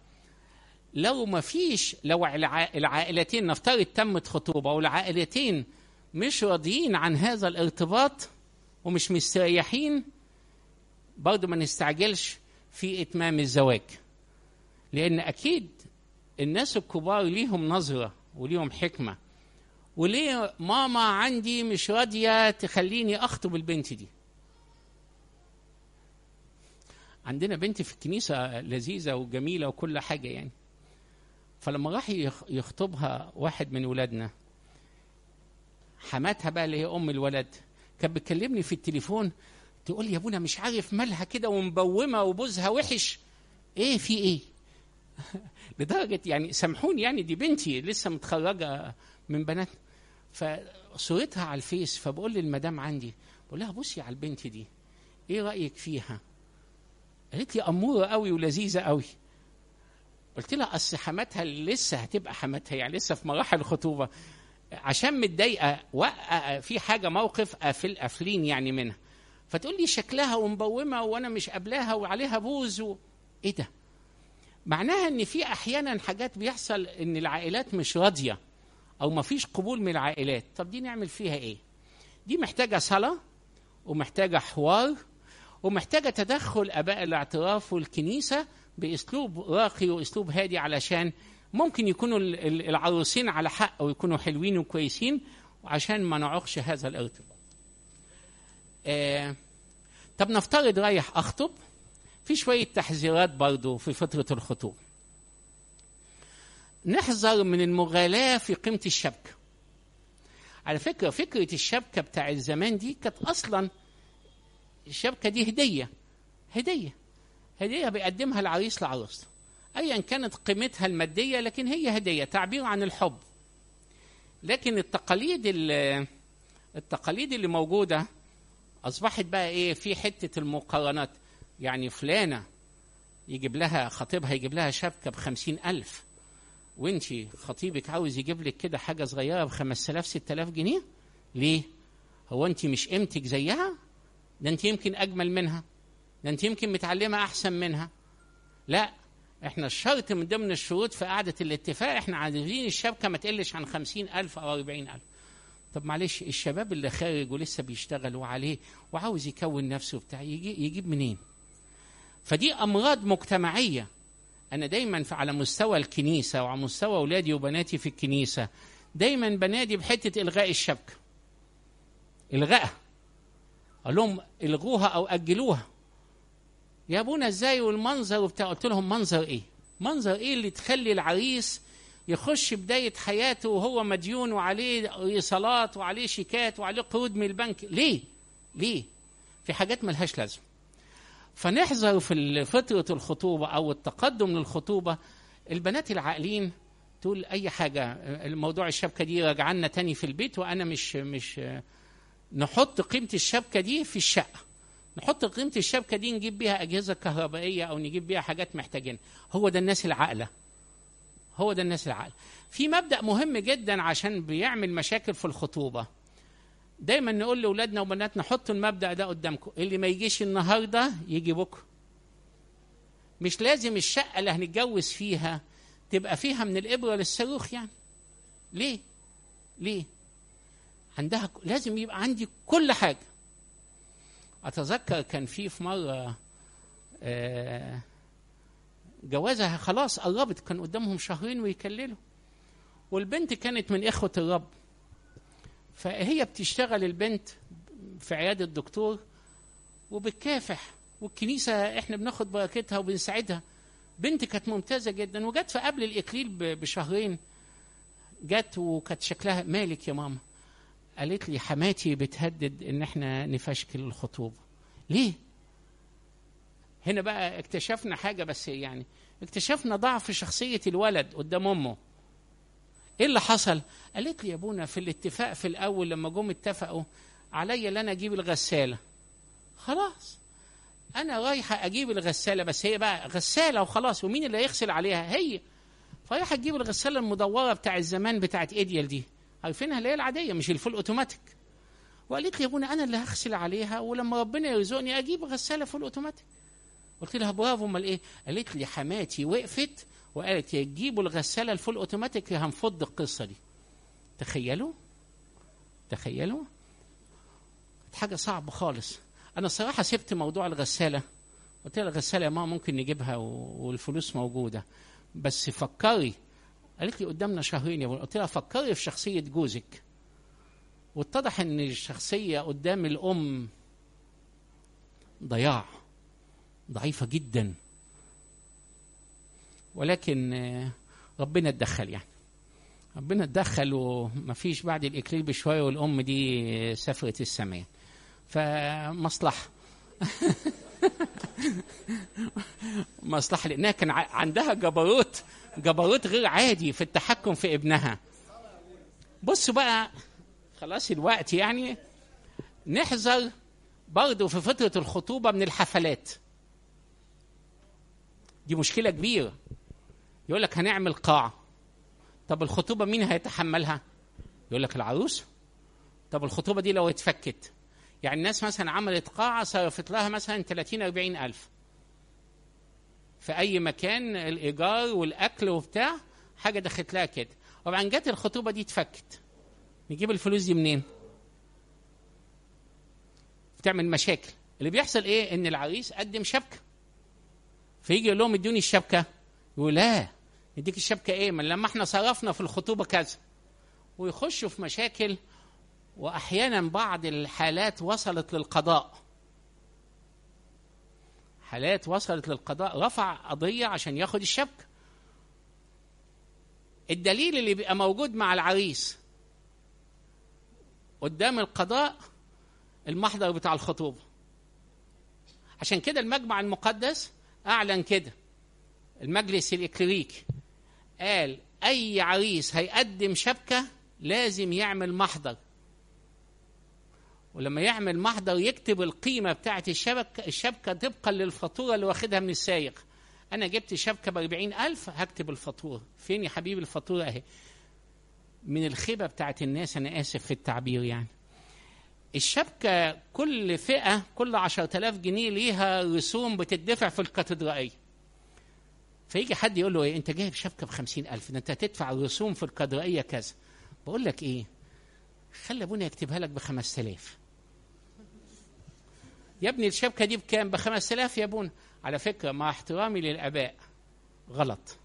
لو العائلتين نفترض تمت خطوبه والعائلتين مش راضيين عن هذا الارتباط ومش مستريحين، برضه ما نستعجلش في اتمام الزواج، لان اكيد الناس الكبار ليهم نظره وليهم حكمه. وليه ماما عندي مش راضيه تخليني اخطب البنت دي؟ عندنا بنت في الكنيسه لذيذه وجميله وكل حاجه يعني. فلما راح يخطبها واحد من ولادنا، حماتها بقى اللي هي ام الولد كانت بتكلمني في التليفون تقول لي يا ابونا مش عارف مالها كده ومبومه وبوزها وحش، ايه في ايه؟ لدرجه يعني سامحوني، يعني دي بنتي لسه متخرجه من بنات، فصورتها على الفيس. فبقول للمدام عندي، بقول لها بصي على البنت دي، ايه رايك فيها؟ قالت لي اموره قوي ولذيذه قوي. قلت لها اصل حماتها لسه هتبقى حماتها، يعني لسه في مراحل الخطوبه، عشان متضايقه في حاجه موقف قافلين يعني منها، فتقول لي شكلها ومبومه وانا مش قابلاها وعليها بوز ايه ده؟ معناها ان في احيانا حاجات بيحصل ان العائلات مش راضيه او ما فيش قبول من العائلات. طب دي نعمل فيها ايه؟ دي محتاجه صلاه ومحتاجه حوار ومحتاجه تدخل اباء الاعتراف والكنيسه باسلوب راقي واسلوب هادي، علشان ممكن يكونوا العروسين على حق ويكونوا حلوين وكويسين، وعشان ما نعوقش هذا الارتباط. طب نفترض رايح اخطب، في شويه تحذيرات برضو في فتره الخطوبه. نحذر من المغالاة في قيمة الشبكة. على فكرة فكرة الشبكة بتاع الزمان دي كانت أصلا الشبكة دي هدية بيقدمها العريس لعروسته، أيا كانت قيمتها المادية، لكن هي هدية تعبير عن الحب. لكن التقاليد اللي موجودة أصبحت بقى إيه؟ في حتة المقارنات، يعني فلانة يجيب لها خطيبها يجيب لها شبكة ب50,000، وانتي خطيبك عاوز يجيب لك كده حاجة صغيرة ب5,000 6,000 جنيه. ليه؟ هو انتي مش قيمتك زيها؟ ده انتي يمكن أجمل منها، ده انت يمكن متعلمة احسن منها. لا، احنا الشرط من ضمن الشروط في قعدة الاتفاق احنا عايزين الشبكة ما تقلش عن 50,000 أو 40,000. طب معلش، الشباب اللي خارج ولسه بيشتغل وعليه وعاوز يكون نفسه بتاع يجيب منين؟ فدي أمراض مجتمعية. أنا دايما على مستوى الكنيسة وعلى مستوى أولادي وبناتي في الكنيسة دايما بنادي بحتة إلغاء الشبكة. إلغاءها. أقول لهم إلغوها أو أجلوها. يا أبونا إزاي والمنظر وبتاع؟ قلت لهم منظر إيه؟ منظر إيه اللي تخلي العريس يخش بداية حياته وهو مديون وعليه إيصالات وعليه شيكات وعليه قروض من البنك؟ ليه؟ ليه؟ في حاجات ملهاش لازمة. فنحذر في فترة الخطوبة أو التقدم للخطوبة. البنات العاقلين تقول أي حاجة، الموضوع الشبكة دي رجعنا تاني في البيت، وأنا مش نحط قيمة الشبكة دي في الشقة، نحط قيمة الشبكة دي نجيب بيها أجهزة كهربائية أو نجيب بيها حاجات محتاجين. هو ده الناس العاقلة، هو ده الناس العاقلة. في مبدأ مهم جدا عشان بيعمل مشاكل في الخطوبة. دايما نقول لأولادنا وبناتنا حطوا المبدأ ده قدامكم، اللي ما يجيش النهاردة يجي بكرة. مش لازم الشقة اللي هنتجوز فيها تبقى فيها من الإبرة للصاروخ يعني. ليه؟ ليه؟ عندها لازم يبقى عندي كل حاجة. أتذكر كان في مرة جوازها خلاص قربت، كان قدامهم شهرين ويكللوا، والبنت كانت من إخوة الرب، فهي بتشتغل البنت في عيادة الدكتور وبتكافح، والكنيسة احنا بناخد بركتها وبنساعدها. بنت كانت ممتازة جدا، وجت في قبل الإكليل بشهرين جت وكانت شكلها مالك يا ماما. قالت لي حماتي بتهدد ان احنا نفشكل الخطوبة. ليه؟ هنا بقى اكتشفنا حاجة، بس يعني اكتشفنا ضعف شخصية الولد قدام امه. ايه اللي حصل؟ قالت لي يا ابونا في الاتفاق في الاول لما جم اتفقوا عليا ان انا اجيب الغسالة. خلاص انا رايحة اجيب الغسالة، بس هي بقى غسالة وخلاص، ومين اللي هيغسل عليها؟ هي. فرايحة تجيب الغسالة المدورة بتاع الزمان بتاعت ايديال دي، عارفينها اللي هي العادية مش الفول اوتوماتيك. وقالت لي يا ابونا انا اللي هغسل عليها، ولما ربنا يرزقني اجيب غسالة فول اوتوماتيك. قلت لها برافو، امال ايه؟ قالت لي حماتي وقفت وقالت يا تجيبوا الغسالة الفول اوتوماتيك يا هنفض القصة دي. تخيلوا حاجة صعبة خالص. انا الصراحة سبت موضوع الغسالة، قلت لها الغسالة يا ماما ممكن نجيبها والفلوس موجودة، بس فكري. قالت لي قدامنا شهرين يا ابونا. قلت لها فكري في شخصية جوزك. واتضح ان الشخصية قدام الام ضياع، ضعيفة جدا، ولكن ربنا اتدخل. يعني ربنا اتدخل ومفيش بعد الإكليل بشوية والأم دي سافرت السماء. فمصلحة مصلحة، لأنها كان عندها جبروت غير عادي في التحكم في ابنها. بصوا بقى خلاص الوقت، يعني نحذر برضو في فترة الخطوبة من الحفلات. دي مشكلة كبيرة. يقول لك هنعمل قاعة، طب الخطوبة مين هيتحملها؟ يقول لك العروس. طب الخطوبة دي لو اتفكت، يعني الناس مثلا عملت قاعة صرفت لها مثلا 30-40 ألف في أي مكان، الإيجار والأكل وبتاع، حاجة دخلت لها كده، وبعدين جت الخطوبة دي اتفكت، نجيب الفلوس دي منين؟ بتعمل مشاكل. اللي بيحصل إيه؟ إن العريس قدم شبكة، فيجي يقول لهم ادوني الشبكة، يقول لا نديك الشبكة إيه؟ من لما احنا صرفنا في الخطوبة كذا، ويخشوا في مشاكل. وأحيانا بعض الحالات وصلت للقضاء، حالات وصلت للقضاء، رفع قضية عشان ياخد الشبكة. الدليل اللي بيبقى موجود مع العريس قدام القضاء المحضر بتاع الخطوبة. عشان كده المجمع المقدس أعلن كده، المجلس الإكليريكي قال أي عريس هيقدم شبكة لازم يعمل محضر، ولما يعمل محضر يكتب القيمة بتاعت الشبكة طبقا للفاتورة اللي واخدها من السايق. أنا جبت شبكة ب40,000 هكتب الفاتورة. فين يا حبيبي الفاتورة؟ أهي. من الخيبة بتاعت الناس، أنا آسف في التعبير يعني، الشبكة كل فئة كل 10,000 جنيه ليها رسوم بتدفع في الكاتدرائية. فيجي حد يقول له ايه انت جايب شبكة ب50,000 ده انت هتدفع رسوم في الكاتدرائية كذا. بقول لك ايه، خلي ابونا يكتبها لك ب5,000. يا ابني الشبكة دي بكام؟ ب5,000 يا ابونا. على فكرة مع احترامي للآباء غلط.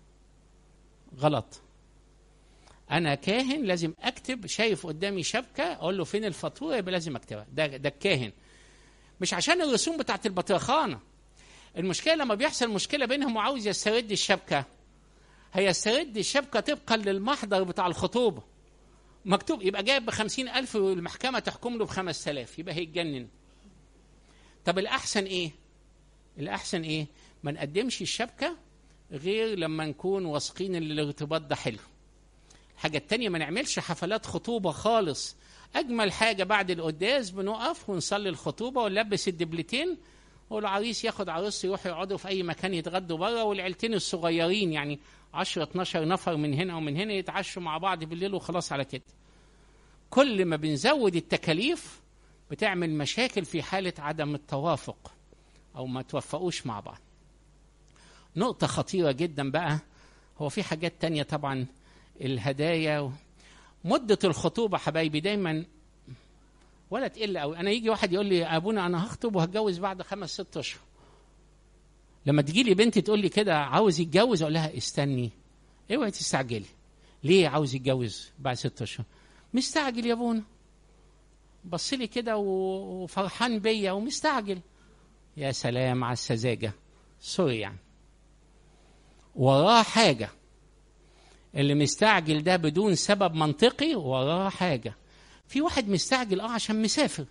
أنا كاهن لازم أكتب، شايف قدامي شبكة أقول له فين الفاتورة يبقى لازم أكتبها. ده الكاهن، مش عشان الرسوم بتاعت البطرخانة. المشكلة لما بيحصل مشكلة بينهم وعاوز يسترد الشبكة، هيسترد الشبكة طبقا للمحضر بتاع الخطوبة مكتوب، يبقى جايب ب50,000 والمحكمة تحكم له ب5,000، يبقى هيتجنن. طب الأحسن إيه؟ ما نقدمش الشبكة غير لما نكون واثقين ان الارتباط ده حلو. الحاجة التانية ما نعملش حفلات خطوبة خالص. أجمل حاجة بعد القداس بنقف ونصلي الخطوبة ونلبس الدبلتين، والعريس ياخد عروسته يروحوا يقعدوا في أي مكان يتغدوا بره، والعيلتين الصغيرين يعني 10-12 نفر من هنا ومن هنا يتعشوا مع بعض بالليل وخلاص على كده. كل ما بنزود التكاليف بتعمل مشاكل في حالة عدم التوافق أو ما توفقوش مع بعض. نقطة خطيرة جدا بقى، هو في حاجات تانية طبعا، الهدايا مدة الخطوبة حبايبي دايما ولا تقل قوي. أنا يجي واحد يقول لي أبونا أنا هخطب وهتجوز بعد 5-6 أشهر. لما تجي لي بنتي تقول لي كده عاوز يتجوز، أقول لها استني، اوعي تستعجلي. ليه عاوز يتجوز بعد 6 أشهر؟ مستعجل يا ابونا، بص لي كده وفرحان بيا ومستعجل. يا سلام على السذاجة، سوري يعني، وراه حاجة. اللي مستعجل ده بدون سبب منطقي وراه حاجة. في واحد مستعجل عشان مسافر،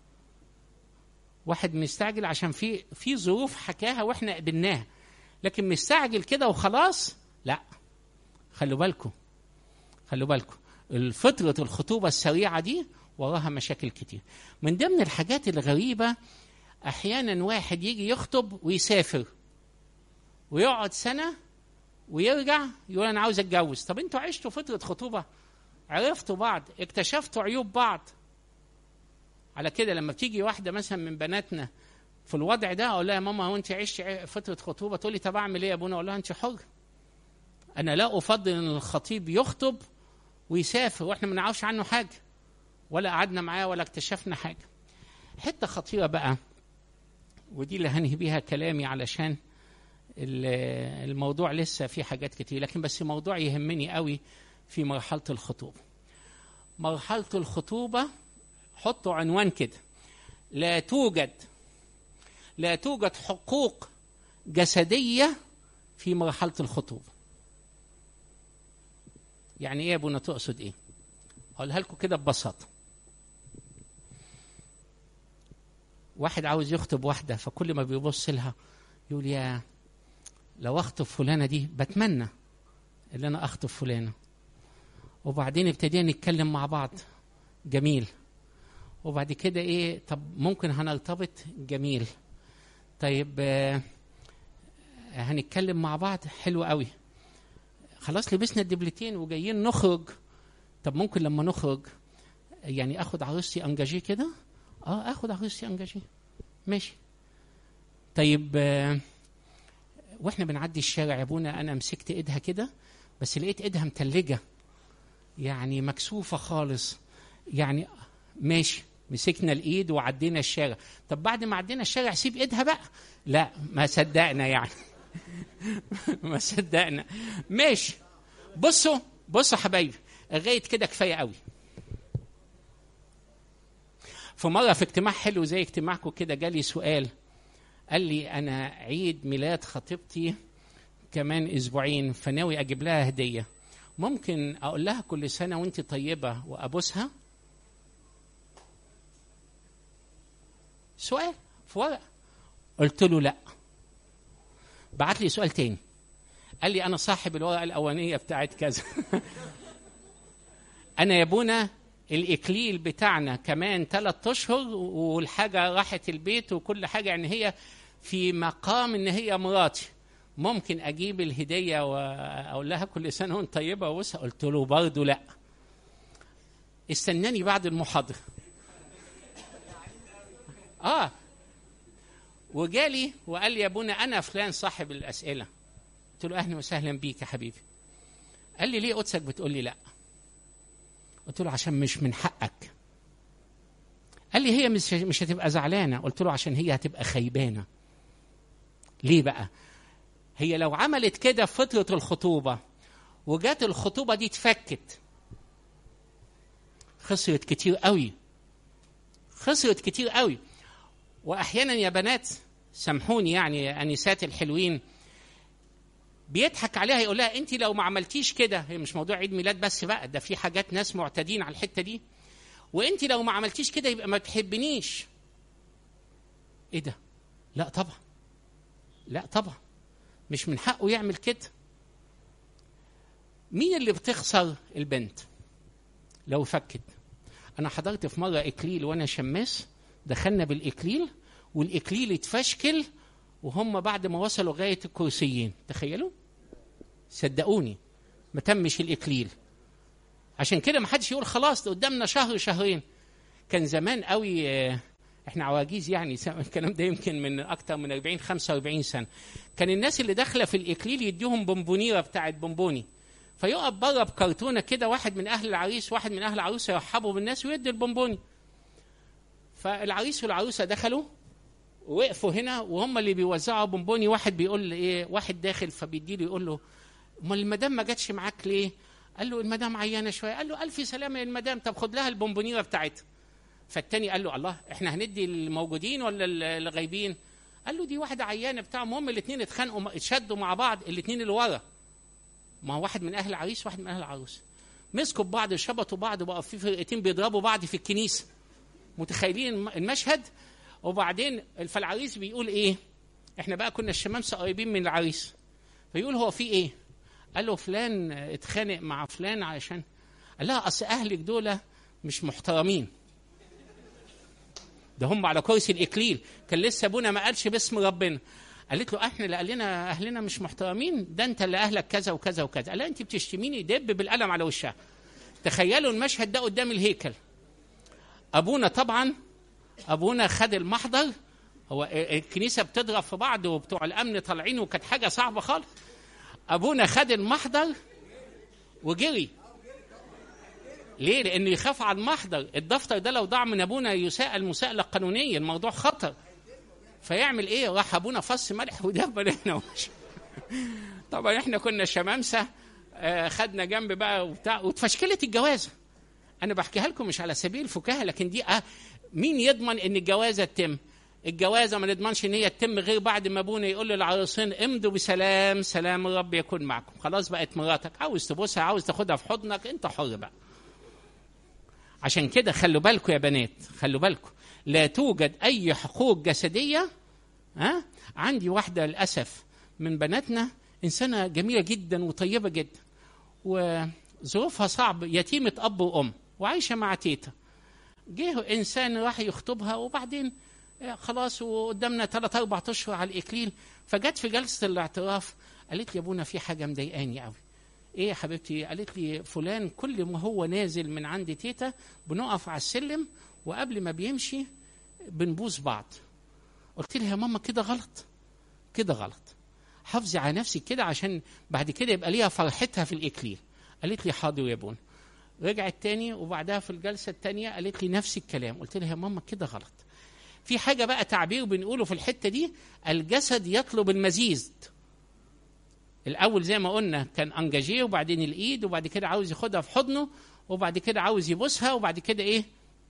واحد مستعجل عشان في ظروف حكاها واحنا قبلناها، لكن مستعجل كده وخلاص لا. خلوا بالكم فترة الخطوبة السريعة دي وراها مشاكل كتير. من ضمن الحاجات الغريبة أحيانا واحد يجي يخطب ويسافر ويقعد سنة ويرجع يقول أنا عاوز أتجوز. طب أنتوا عشتوا فترة خطوبة، عرفتوا بعض، اكتشفتوا عيوب بعض. على كده لما بتيجي واحدة مثلا من بناتنا في الوضع ده أقول لها يا ماما هو أنت عشت فترة خطوبة؟ تقول لي طب أعمل إيه يا أبونا؟ أقول لها أنت حر. أنا لا أفضل أن الخطيب يخطب ويسافر وإحنا ما نعرفش عنه حاجة ولا قعدنا معاه ولا اكتشفنا حاجة. حتة خطيرة بقى، ودي اللي هنهي بيها كلامي علشان الموضوع لسه فيه حاجات كتير، لكن بس موضوع يهمني قوي في مرحلة الخطوبة. مرحلة الخطوبة حطوا عنوان كده: لا توجد حقوق جسدية في مرحلة الخطوبة. يعني ايه يا ابونا تقصد ايه؟ اقولها لكم كده ببساطة. واحد عاوز يخطب واحدة، فكل ما بيبص لها يقول يا لو اخطب فلانة دي بتمنى اللي انا اخطب فلانة. وبعدين ابتدينا نتكلم مع بعض، جميل. وبعد كده ايه، طب ممكن هنرتبط، جميل. طيب هنتكلم مع بعض، حلو قوي. خلاص لبسنا الدبلتين وجايين نخرج. طب ممكن لما نخرج يعني اخد عروستي انجاجي كده؟ اخد عروستي انجاجي، ماشي. طيب واحنا بنعدي الشارع يا ابونا انا مسكت ايدها كده بس لقيت ايدها متلجة يعني مكسوفة خالص، يعني ماشي، مسكنا الايد وعدينا الشارع. طب بعد ما عدينا الشارع سيب ايدها بقى؟ لا ما صدقنا يعني ما صدقنا، ماشي. بصوا حبايبي، لغايه كده كفايه قوي. في مره في اجتماع حلو زي اجتماعكم كده جالي سؤال، قال لي انا عيد ميلاد خطيبتي كمان اسبوعين فناوي اجيب لها هديه، ممكن اقول لها كل سنه وانت طيبه وابوسها؟ سؤال في ورقه. قلت له لا. بعت لي سؤال تاني، قال لي انا صاحب الورقه الاولانيه بتاعت كذا انا يا ابونا الاكليل بتاعنا كمان 3 أشهر والحاجه راحت البيت وكل حاجه، يعني هي في مقام ان هي مراتي، ممكن اجيب الهديه واقول لها كل سنه وانت طيبه وبوسها؟ قلت له برضه لا. استناني بعد المحاضره وجالي وقال لي يا ابونا انا فلان صاحب الاسئله. قلت له اهلا وسهلا بيك يا حبيبي. قال لي ليه قدسك بتقول لي لا؟ قلت له عشان مش من حقك. قال لي هي مش هتبقى زعلانه. قلت له عشان هي هتبقى خيبانه. ليه بقى؟ هي لو عملت كده في فتره الخطوبه وجات الخطوبه دي اتفكت، خسرت كتير قوي، خسرت كتير قوي. واحيانا يا بنات سامحوني يعني انسات الحلوين، بيضحك عليها يقول لها انت لو ما عملتيش كده، هي مش موضوع عيد ميلاد بس بقى، ده في حاجات ناس معتادين على الحته دي، وانت لو ما عملتيش كده يبقى ما تحبنيش. ايه ده؟ لا طبعا، لا طبعا، مش من حقه يعمل كده. مين اللي بتخسر؟ البنت لو فكت. انا حضرت في مره اكليل وانا شماس، دخلنا بالاكليل والاكليل اتفشكل وهم بعد ما وصلوا غايه الكرسيين. تخيلوا، صدقوني ما تمش الاكليل. عشان كده ما حدش يقول خلاص قدامنا شهر شهرين. كان زمان قوي، احنا عواجيز يعني، الكلام ده يمكن من اكتر من 40 45 سنه. كان الناس اللي داخله في الاكليل يديهم بونبونيره بتاعت بونبوني، فيقف بره بكرتونه كده واحد من اهل العريس واحد من اهل العروسه يرحبوا بالناس ويدي البونبوني. فالعريس والعروسه دخلوا ووقفوا هنا وهم اللي بيوزعوا بونبوني. واحد بيقول ايه، واحد داخل فبيديله يقول له امال المدام ما جاتش معاك ليه؟ قال له المدام عيانه شويه. قال له الف سلامه يا المدام، طب خد لها البونبونيره بتاعتها. فالتاني قال له الله، احنا هندي الموجودين ولا اللي غايبين؟ قال له دي واحده عيانه بتاع. المهم الاثنين اتخانقوا، اتشدوا مع بعض الاثنين اللي ورا، ما هو واحد من اهل العريس واحد من اهل العروس، مسكوا ببعض شبطوا بعض بقى في فرقتين بيضربوا بعض في الكنيسه. متخيلين المشهد؟ وبعدين فالعريس بيقول ايه، احنا بقى كنا الشمامسه قريبين من العريس، فيقول هو في ايه؟ قال له فلان اتخانق مع فلان علشان، قال لها اصل اهلك دول مش محترمين، ده هم على كرسي الاكليل، كان لسه ابونا ما قالش باسم ربنا. قالت له احنا اللي قال لنا اهلنا مش محترمين؟ ده انت اللي اهلك كذا وكذا وكذا. قال لها انت بتشتميني؟ دب بالقلم على وشها. تخيلوا المشهد ده قدام الهيكل. ابونا طبعا ابونا خد المحضر، هو الكنيسه بتضرب في بعض وبتوع الامن طالعين وكانت حاجه صعبه خالص. ابونا خد المحضر وجري. ليه؟ لانه يخاف على المحضر، الدفتر ده لو ضاع من ابونا يساءل مساءله قانونيه، الموضوع خطر. فيعمل ايه؟ راح ابونا فص ملح ودبل هنا. طبعا احنا كنا شمامسه، خدنا جنب بقى وبتاع، وتفشكلت الجوازه. انا بحكيها لكم مش على سبيل الفكاهه، لكن دي مين يضمن ان الجوازه تتم؟ الجوازه ما نضمنش ان هي تتم غير بعد ما ابونا يقول للعروسين امضوا بسلام، سلام الرب يكون معكم. خلاص بقت مراتك، عاوز تبوسها عاوز تاخدها في حضنك انت حر بقى. عشان كده خلوا بالكم يا بنات، خلوا بالكم، لا توجد اي حقوق جسديه. عندي واحده للاسف من بناتنا انسانه جميله جدا وطيبه جدا، وظروفها صعب، يتيمه اب وام وعايشه مع تيتا. جه انسان راح يخطبها وبعدين خلاص وقدامنا 3-4 اشهر على الاكليل، فجت في جلسه الاعتراف قالت لي ابونا في حاجه مضايقاني قوي. ايه يا حبيبتي؟ قالت لي فلان كل ما هو نازل من عند تيتا بنقف على السلم وقبل ما بيمشي بنبوس بعض. قلت لها يا ماما كده غلط، كده غلط، حافظي على نفسك كده عشان بعد كده يبقى ليها فرحتها في الاكليل. قالت لي حاضر يا ابونا. رجعت تاني وبعدها في الجلسه الثانيه قالت لي نفس الكلام. قلت لها يا ماما كده غلط. في حاجه بقى تعبير بنقوله في الحته دي، الجسد يطلب المزيد. الاول زي ما قلنا كان انجاجيه، وبعدين الايد، وبعد كده عاوز ياخدها في حضنه، وبعد كده عاوز يبوسها، وبعد كده ايه؟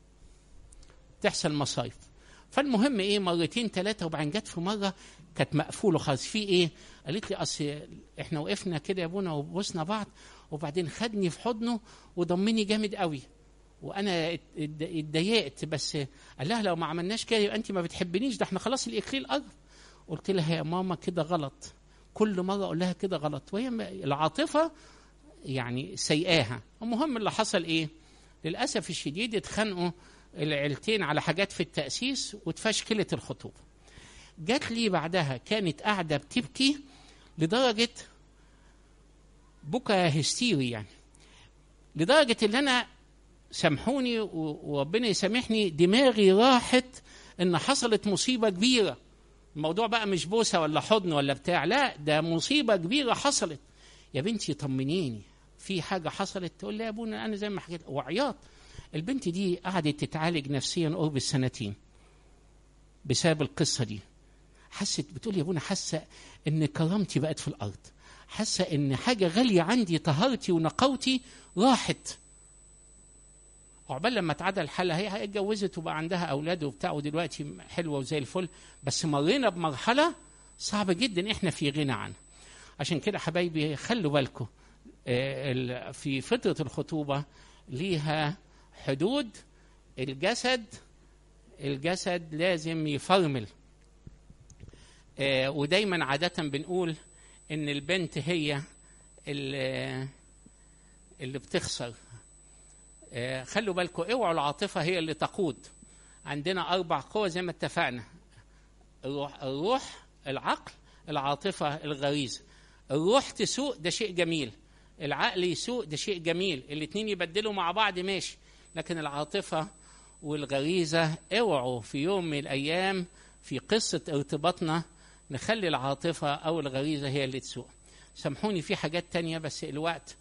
تحصل مصايف. فالمهم ايه، 2-3 وبعدين جت في مره كانت مقفوله خالص. في ايه؟ قالت لي اصل احنا وقفنا كده يا ابونا وبوسنا بعض وبعدين خدني في حضنه وضمني جامد قوي وانا اتضايقت، بس قال لها لو ما عملناش كده يبقى انت ما بتحبنيش، ده احنا خلاص الاكليل قرب. قلت لها يا ماما كده غلط، كل مره اقول لها كده غلط، وهي العاطفه يعني سيئاها. المهم اللي حصل ايه؟ للاسف الشديد اتخانقوا العيلتين على حاجات في التاسيس وتفشكلت الخطوبه. جات لي بعدها كانت قاعده بتبكي لدرجه بكى هستيري، يعني لدرجه ان انا سامحوني وربنا يسامحني دماغي راحت إن حصلت مصيبة كبيرة. الموضوع بقى مش بوسة ولا حضن ولا بتاع، لا ده مصيبة كبيرة حصلت. يا بنتي طمنيني، في حاجة حصلت؟ تقول لي يا ابونا أنا زي ما حكيت، وعياط. البنت دي قعدت تتعالج نفسيا قرب السنتين بسبب القصة دي. حست، بتقول يا ابونا حاسة إن كرامتي بقت في الأرض، حاسة إن حاجة غالية عندي، طهارتي ونقاوتي راحت. عقبال لما اتعدل الحالة، هي اتجوزت وبقى عندها أولاد وبتاع، ودلوقتي حلوة وزي الفل. بس مرينا بمرحلة صعبة جدا إحنا في غنى عنها. عشان كده حبايبي خلوا بالكم، في فترة الخطوبة ليها حدود. الجسد لازم يفرمل. ودايما عادة بنقول إن البنت هي اللي بتخسر. خلوا بالكم، اوعوا العاطفة هي اللي تقود. عندنا 4 قوى زي ما اتفقنا: الروح، العقل، العاطفة، الغريزة. الروح تسوق ده شيء جميل، العقل يسوق ده شيء جميل، الاتنين يبدلوا مع بعض ماشي. لكن العاطفة والغريزة اوعوا في يوم من الأيام في قصة ارتباطنا نخلي العاطفة أو الغريزة هي اللي تسوق. سامحوني في حاجات تانية بس الوقت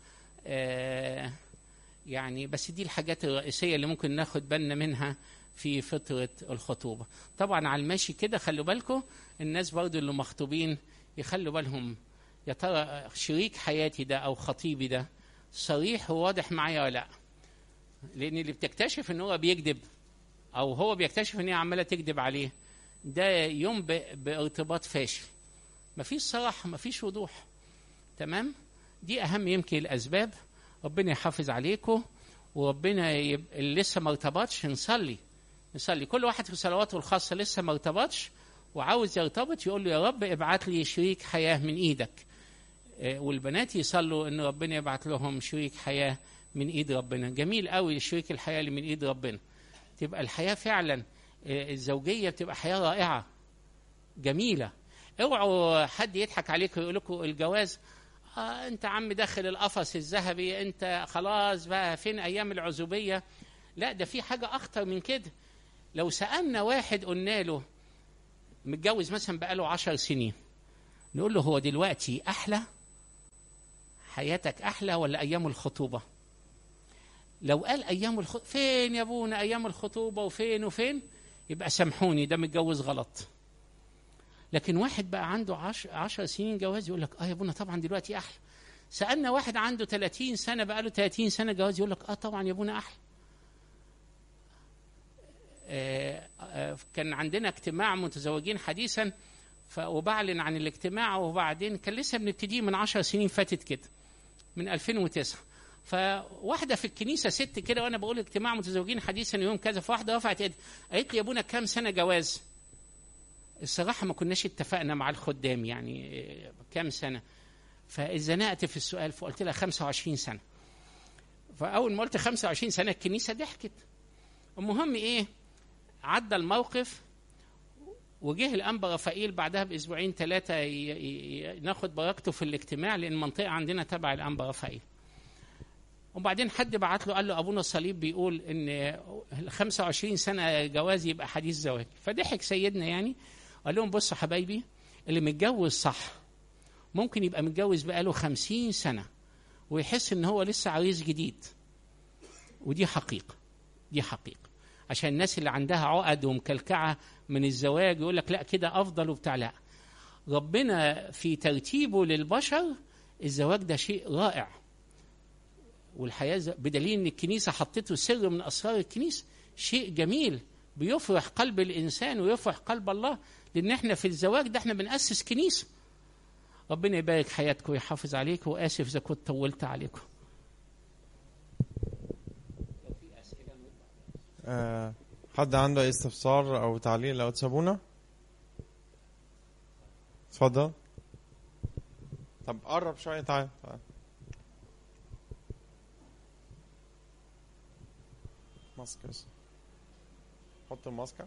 يعني، بس دي الحاجات الرئيسية اللي ممكن ناخد بالنا منها في فترة الخطوبة. طبعا على الماشي كده خلوا بالكم الناس برضو اللي مخطوبين يخلوا بالهم، يا ترى شريك حياتي ده أو خطيبي ده صريح وواضح معايا ولا لا؟ لأن اللي بتكتشف إن هو بيكذب أو هو بيكتشف إن هي عمالة تكذب عليه، ده يوم بارتباط فاشل. مفيش صراحة، مفيش وضوح. تمام؟ دي أهم يمكن الأسباب. ربنا يحافظ عليكم، وربنا اللي لسه ما ارتبطش نصلي كل واحد في صلواته الخاصة لسه ما ارتبطش وعاوز يرتبط يقول له يا رب ابعت لي شريك حياة من إيدك. والبنات يصلوا إن ربنا يبعت لهم شريك حياة من إيد ربنا. جميل قوي شريك الحياة اللي من إيد ربنا، تبقى الحياة فعلا الزوجية بتبقى حياة رائعة جميلة. اوعوا حد يضحك عليكم ويقول لكم الجواز انت عم داخل القفص الذهبي، انت خلاص بقى فين ايام العزوبية. لا، ده في حاجة اخطر من كده. لو سألنا واحد قلنا له متجوز مثلا بقاله 10 سنين، نقول له هو دلوقتي احلى، حياتك احلى ولا ايام الخطوبة؟ لو قال ايام فين يا ابونا ايام الخطوبة وفين يبقى سامحوني ده متجوز غلط. لكن واحد بقى عنده 10 سنين جواز يقول لك يا ابونا طبعا دلوقتي احلى. سألنا واحد عنده 30 سنة بقى له 30 سنة جواز يقول لك طبعا يا ابونا احلى. كان عندنا اجتماع متزوجين حديثا وبعلن عن الاجتماع، وبعدين كان لسه بنبتديه من 10 سنين فاتت كده من 2009. فواحدة في الكنيسة ست كده وانا بقول اجتماع متزوجين حديثا يوم كذا، فواحدة رفعت ايدها قالت لي يا ابونا كام سنة جواز؟ الصراحة ما كناش اتفقنا مع الخدام يعني كام سنة، فاتزنقت في السؤال فقلت لها 25 سنة. فأول ما قلت 25 سنة الكنيسة ضحكت. المهم عدى الموقف وجه الأنبا رفائيل بعدها بأسبوعين 3 ناخد بركته في الاجتماع، لأن المنطقة عندنا تبع الأنبا رفائيل. وبعدين حد بعت له قال له أبونا الصليب بيقول إن 25 سنة جواز يبقى حديث زواج. فضحك سيدنا يعني، قال لهم بصوا حبايبي، اللي متجوز صح ممكن يبقى متجوز بقاله 50 سنة ويحس إن هو لسه عريس جديد. ودي حقيقة، دي حقيقة. عشان الناس اللي عندها عقد ومكلكعة من الزواج يقول لك لا كده أفضل وبتاع، لا. ربنا في ترتيبه للبشر الزواج ده شيء رائع، والحياة بدليل إن الكنيسة حطته سر من أسرار الكنيسة، شيء جميل بيفرح قلب الإنسان ويفرح قلب الله، لأن احنا في الزواج ده احنا بنأسس كنيسة. ربنا يبارك حياتكم ويحافظ عليكم، وآسف إذا كنت طولت عليكم. حد عنده أي استفسار أو تعليق لو تسابونا؟ اتفضل. طب قرب شوية، تعال. ماسك، حط الماسكة.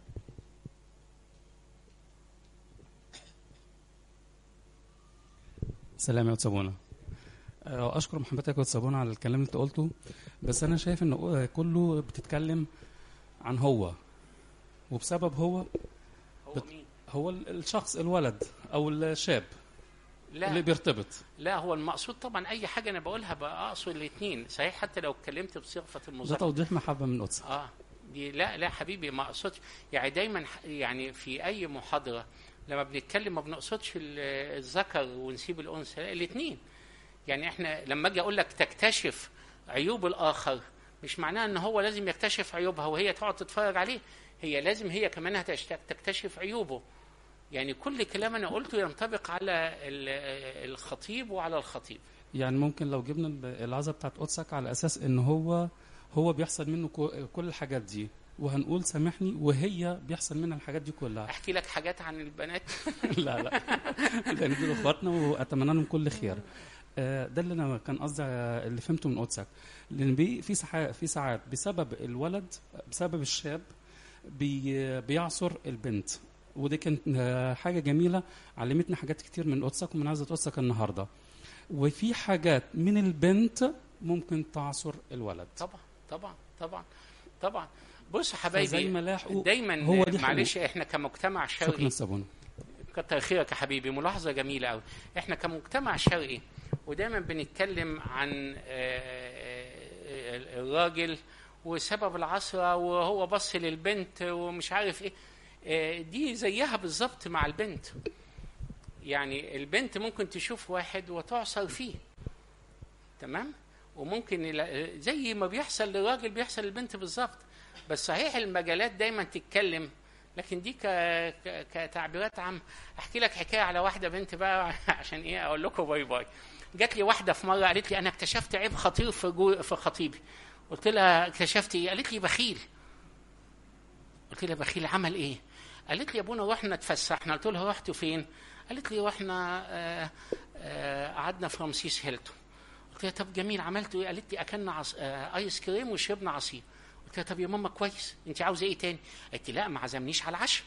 سلام يا تسابونا. أشكر محبتك يا تسابونا على الكلام اللي انت قلته، بس أنا شايف إن كله بتتكلم عن هو، وبسبب هو مين؟ هو الشخص الولد او الشاب لا اللي بيرتبط. لا، هو المقصود طبعا اي حاجه انا بقولها بقى اقصد الاثنين صحيح، حتى لو اتكلمت بصيغه ده المذاكره. توضيح محبه من قدسك. دي لا حبيبي، ما اقصدش يعني دايما يعني في اي محاضره لما بنتكلم ما بنقصدش الذكر ونسيب الانثى، لا الاثنين. يعني احنا لما اجي اقول لك تكتشف عيوب الاخر، مش معناه ان هو لازم يكتشف عيوبها وهي تقعد تتفرج عليه، هي لازم هي كمان تكتشف عيوبه. يعني كل كلام انا قلته ينطبق على الخطيب وعلى الخطيب. يعني ممكن لو جبنا العظه بتاعت قدسك على اساس ان هو بيحصل منه كل الحاجات دي، وهنقول سامحني وهي بيحصل منها الحاجات دي كلها. احكي لك حاجات عن البنات؟ لا لان دول اخواتنا واتمنى لهم كل خير. ده اللي انا كان قصدي اللي فهمته من قدسك، لان في ساعات بسبب الولد، بسبب الشاب بيعصر البنت. ودي كانت حاجه جميله، علمتنا حاجات كتير من قدسك ومن عزة قدسك النهارده. وفي حاجات من البنت ممكن تعصر الولد. طبعا. بص يا حبايبي، دايما هو معلش احنا كمجتمع شرقي، شكرا سابونا، كتر خيرك يا حبيبي، ملاحظه جميله قوي. احنا كمجتمع شرقي ودايما بنتكلم عن الراجل وسبب العصره وهو بص للبنت ومش عارف ايه. دي زيها بالظبط مع البنت. يعني البنت ممكن تشوف واحد وتعصر فيه، تمام، وممكن زي ما بيحصل للراجل بيحصل للبنت بالظبط. بس صحيح المجالات دايما تتكلم، لكن دي كتعبيرات عامه. احكي لك حكايه على واحده بنت بقى عشان ايه اقول لكم باي باي. جات لي واحده في مره قالت لي انا اكتشفت عيب خطير في خطيبي. قلت لها اكتشفت ايه؟ قالت لي بخيل. قلت لها بخيل عمل ايه؟ قالت لي يا ابونا رحنا اتفسحنا. قلت لها رحتوا فين؟ قالت لي رحنا قعدنا في رمسيس هيلتون. قلت لها طب جميل، عملتوا ايه؟ قالت لي اكلنا ايس كريم وشربنا عصير. قلت لها طب يا ماما كويس، انت عاوزه ايه تاني؟ قالت لي لا ما عزمنيش على العشاء.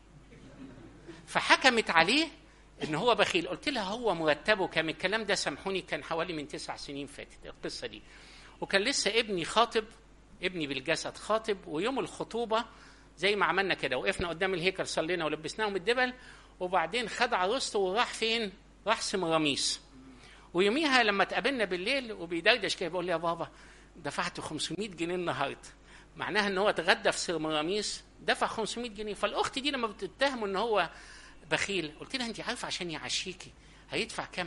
فحكمت عليه ان هو بخيل. قلت لها هو مرتبه كام؟ الكلام ده سامحوني كان حوالي من 9 سنين فاتت القصه دي، وكان لسه ابني خاطب، ابني بالجسد خاطب. ويوم الخطوبه زي ما عملنا كده وقفنا قدام الهيكل صلينا ولبسناهم الدبل، وبعدين خد عروسته وراح فين؟ راح سمراميس. ويوميها لما تقابلنا بالليل وبيدردش كده بيقول لي يا بابا دفعت 500 جنيه النهارده. معناها ان هو اتغدى في سمراميس دفع 500 جنيه. فالاخت دي لما بتتهمه ان هو بخيل، قلت لها انت عارفه عشان يعشيكي هيدفع كام؟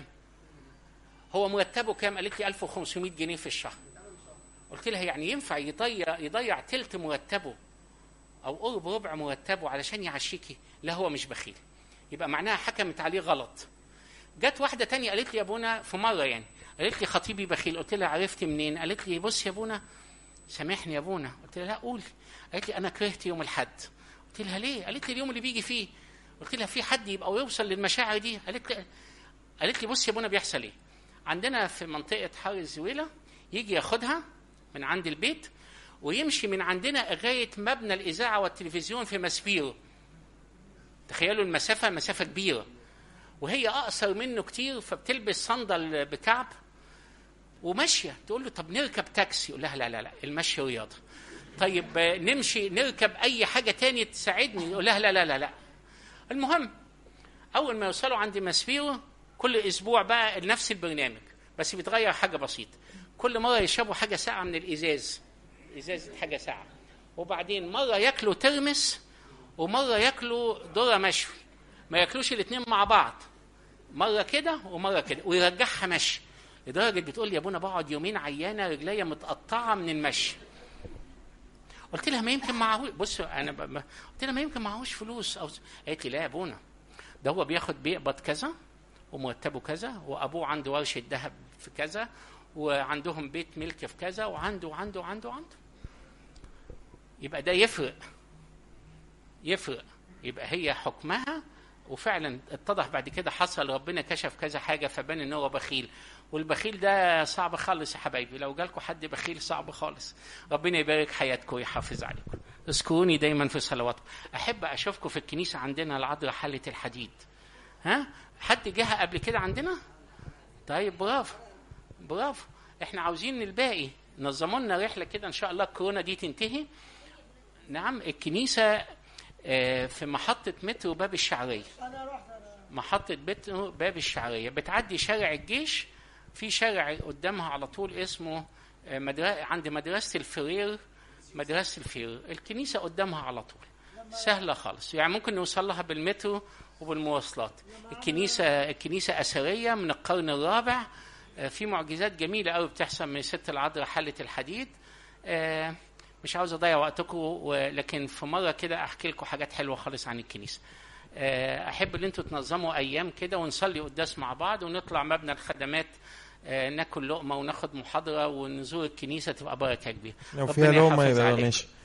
هو مرتبه كام؟ قالت لي 1500 جنيه في الشهر. قلت لها يعني ينفع يضيع تلت مرتبه او قرب ربع مرتبه علشان يعشيكي؟ لا هو مش بخيل. يبقى معناها حكمت عليه غلط. جت واحده تانية قالت لي يا ابونا في مره يعني، قالت لي خطيبي بخيل. قلت لها عرفت منين؟ قالت لي بص يا ابونا سامحني يا ابونا. قلت لها لا قولي. قالت لي انا كرهت يوم الحد. قلت لها ليه؟ قالت لي اليوم اللي بيجي فيه. قلت لها في حد يبقى ويوصل للمشاعر دي؟ قالت لي بص يا ابونا بيحصل ايه؟ عندنا في منطقه حار الزويله يجي ياخدها من عند البيت ويمشي من عندنا لغايه مبنى الاذاعه والتلفزيون في ماسبيرو. تخيلوا المسافه، مسافه كبيره، وهي اقصر منه كتير، فبتلبس صندل بكعب وماشيه. تقول له طب نركب تاكسي، يقول لها لا المشي رياضه. طيب نمشي نركب اي حاجه تانية تساعدني، يقول لها لا. المهم اول ما يوصلوا عند ماسبيرو كل اسبوع بقى نفس البرنامج، بس بيتغير حاجه بسيطه. كل مره يشربوا حاجه ساقعه من ازازه حاجه ساقعه، وبعدين مره ياكلوا ترمس ومره ياكلوا ذره مشوي، ما ياكلوش الاثنين مع بعض، مره كده ومره كده، ويرجعها مشي. لدرجه بتقول لي يا ابونا بقعد يومين عيانه رجليا متقطعه من المشي. قلت لها ما يمكن معهوش، بص انا قلت لها ما يمكن معهوش فلوس او قالت لي لا يا ابونا ده هو بيقبض كذا ومرتبه كذا، وابوه عنده ورشه ذهب في كذا، وعندهم بيت ملك في كذا، وعنده. يبقى ده يفرق. يبقى هي حكمها، وفعلا اتضح بعد كده حصل ربنا كشف كذا حاجه فبان ان هو بخيل. والبخيل ده صعب خالص يا حبايبي، لو جالكم حد بخيل صعب خالص. ربنا يبارك حياتكم ويحافظ عليكم. اذكروني دايما في صلواتكم. احب اشوفكم في الكنيسه عندنا العذراء حله الحديد. ها حد جه قبل كده عندنا؟ طيب برافو. احنا عاوزين الباقي، نظموا لنا رحله كده ان شاء الله الكورونا دي تنتهي. نعم الكنيسه في محطة مترو باب الشعرية. محطة مترو باب الشعرية بتعدي شارع الجيش، في شارع قدامها على طول اسمه عند مدرسة الفرير، مدرسة الفرير. الكنيسة قدامها على طول، سهلة خالص، يعني ممكن نوصل لها بالمترو وبالمواصلات. الكنيسة أثرية من القرن الرابع، في معجزات جميلة قوي بتحصل من ست العذراء حلة الحديد. مش عاوز أضيع وقتكم، لكن في مرة كده أحكي لكم حاجات حلوة خالص عن الكنيسة. أحب أن أنتوا تنظموا أيام كده ونصلي قداس مع بعض، ونطلع مبنى الخدمات ناكل لقمة وناخد محاضرة ونزور الكنيسة، تبقى بركة كبيرة. لو فيها لقمة يبقى ماشي.